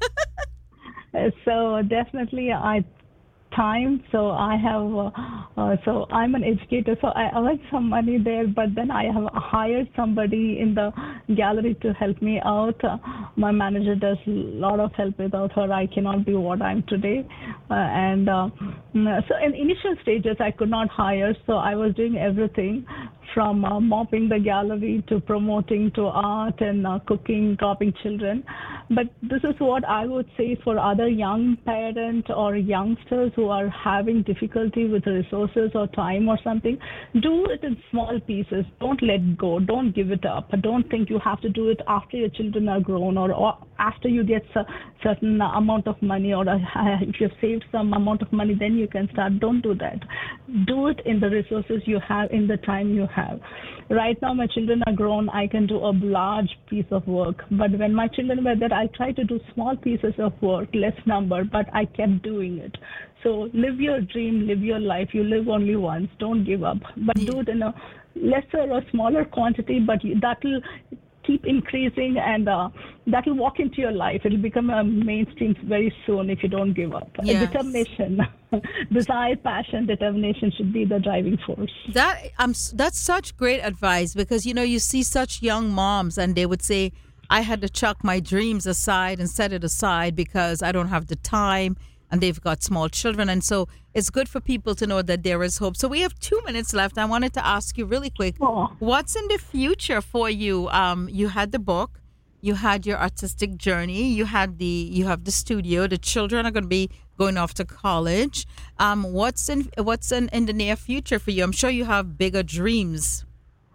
Speaker 6: Uh, So definitely, I time. So I have. Uh, uh, so I'm an educator. So I earn some money there, but then I have hired somebody in the gallery to help me out. Uh, my manager does a lot of help. Without her, I cannot be what I'm today. Uh, and uh, mm, so in initial stages, I could not hire. So I was doing everything from uh, mopping the gallery to promoting to art and uh, cooking, dropping children. But this is what I would say for other young parents or youngsters who are having difficulty with resources or time or something. Do it in small pieces. Don't let go. Don't give it up. Don't think you have to do it after your children are grown or, or after you get a certain amount of money, or uh, if you've saved some amount of money, then you can start. Don't do that. Do it in the resources you have, in the time you have. Right now, my children are grown. I can do a large piece of work. But when my children were there, I tried to do small pieces of work, less number, but I kept doing it. So live your dream, live your life. You live only once. Don't give up. But do it in a lesser or smaller quantity, but you- that will keep increasing, and uh, that will walk into your life. It will become a mainstream very soon if you don't give up.
Speaker 2: Yes.
Speaker 6: Determination, desire, passion, determination should be the driving force.
Speaker 2: That um, s- that's such great advice, because you know you see such young moms and they would say, I had to chuck my dreams aside and set it aside because I don't have the time, and they've got small children. And so it's good for people to know that there is hope. So we have two minutes left. I wanted to ask you really quick,
Speaker 6: Oh.
Speaker 2: what's in the future for you? Um, you had the book, you had your artistic journey, you had the you have the studio. The children are going to be going off to college. Um, what's in what's in, in the near future for you? I'm sure you have bigger dreams.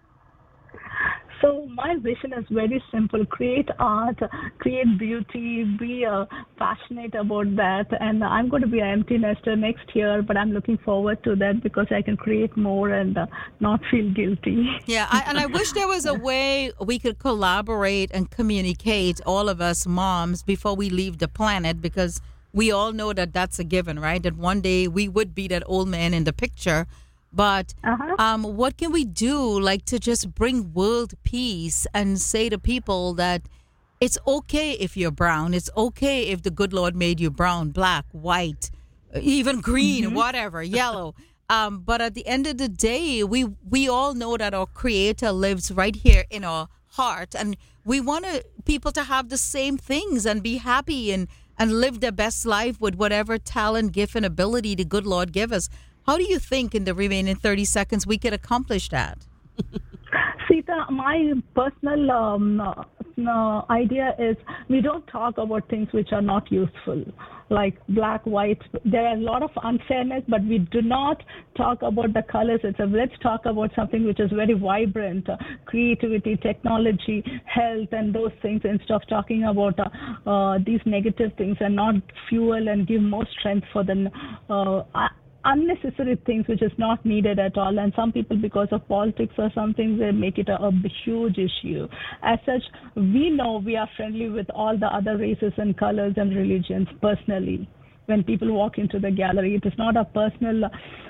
Speaker 6: So my vision is very simple: create art, create beauty, be uh, passionate about that. And I'm going to be an empty nester next year, but I'm looking forward to that because I can create more and uh, not feel guilty.
Speaker 2: Yeah, I, and I wish there was a way we could collaborate and communicate, all of us moms, before we leave the planet, because we all know that that's a given, right? That one day we would be that old man in the picture. But
Speaker 6: Uh-huh.
Speaker 2: um, what can we do, like, to just bring world peace and say to people that it's okay if you're brown. It's okay if the good Lord made you brown, black, white, even green, whatever, yellow. Um, but at the end of the day, we we all know that our Creator lives right here in our heart, and we want to, people to have the same things and be happy and and live their best life with whatever talent, gift, and ability the good Lord give us. How do you think in the remaining thirty seconds we could accomplish that?
Speaker 6: Sita, my personal um, uh, uh, idea is we don't talk about things which are not useful, like black, white. There are a lot of unfairness, but we do not talk about the colors itself. Let's talk about something which is very vibrant, uh, creativity, technology, health, and those things, instead of talking about uh, uh, these negative things, and not fuel and give more strength for the uh, unnecessary things which is not needed at all. And some people, because of politics or something, they make it a, a huge issue. As such, we know we are friendly with all the other races and colors and religions personally. When people walk into the gallery, it is not a personal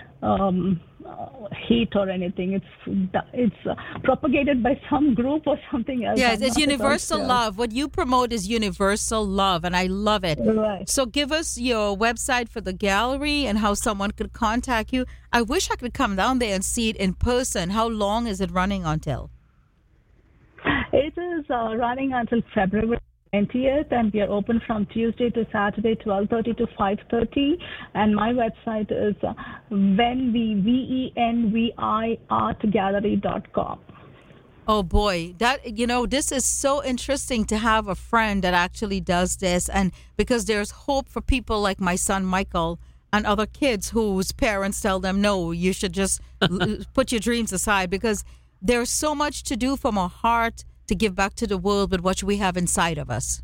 Speaker 6: um, uh, hate or anything. It's it's uh, propagated by some group or something else.
Speaker 2: Yes,
Speaker 6: I'm
Speaker 2: it's
Speaker 6: not
Speaker 2: universal
Speaker 6: sure.
Speaker 2: love. What you promote is universal love, and I love it.
Speaker 6: Right.
Speaker 2: So give us your website for the gallery and how someone could contact you. I wish I could come down there and see it in person. How long is it running until?
Speaker 6: It is uh, running until February twentieth, and we are open from Tuesday to Saturday, twelve thirty to five thirty. And my website is uh, venvi, V E N V I, art gallery dot com.
Speaker 2: Oh boy, that, you know, this is so interesting to have a friend that actually does this, and because there's hope for people like my son Michael and other kids whose parents tell them, no, you should just l- put your dreams aside, because there's so much to do from our heart to give back to the world with what we have inside of us.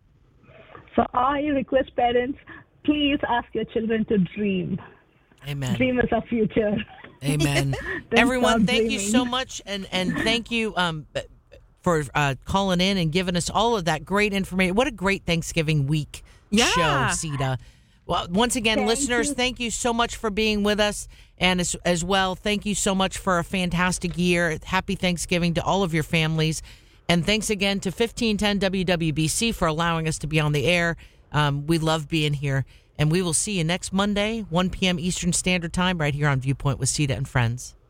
Speaker 6: So I request parents, please ask your children to dream.
Speaker 3: Amen.
Speaker 6: Dream is our future.
Speaker 3: Amen.
Speaker 6: Don't
Speaker 3: Everyone,
Speaker 6: stop
Speaker 3: thank you
Speaker 6: dreaming.
Speaker 3: so much, and and thank you um for uh, calling in and giving us all of that great information. What a great Thanksgiving week
Speaker 2: Yeah.
Speaker 3: show, Sita. Well, once again,
Speaker 6: Thank
Speaker 3: listeners,
Speaker 6: you.
Speaker 3: thank you so much for being with us. And as, as well, thank you so much for a fantastic year. Happy Thanksgiving to all of your families. And thanks again to fifteen ten W W B C for allowing us to be on the air. Um, we love being here. And we will see you next Monday, one p.m. Eastern Standard Time, right here on Viewpoint with Sita and Friends.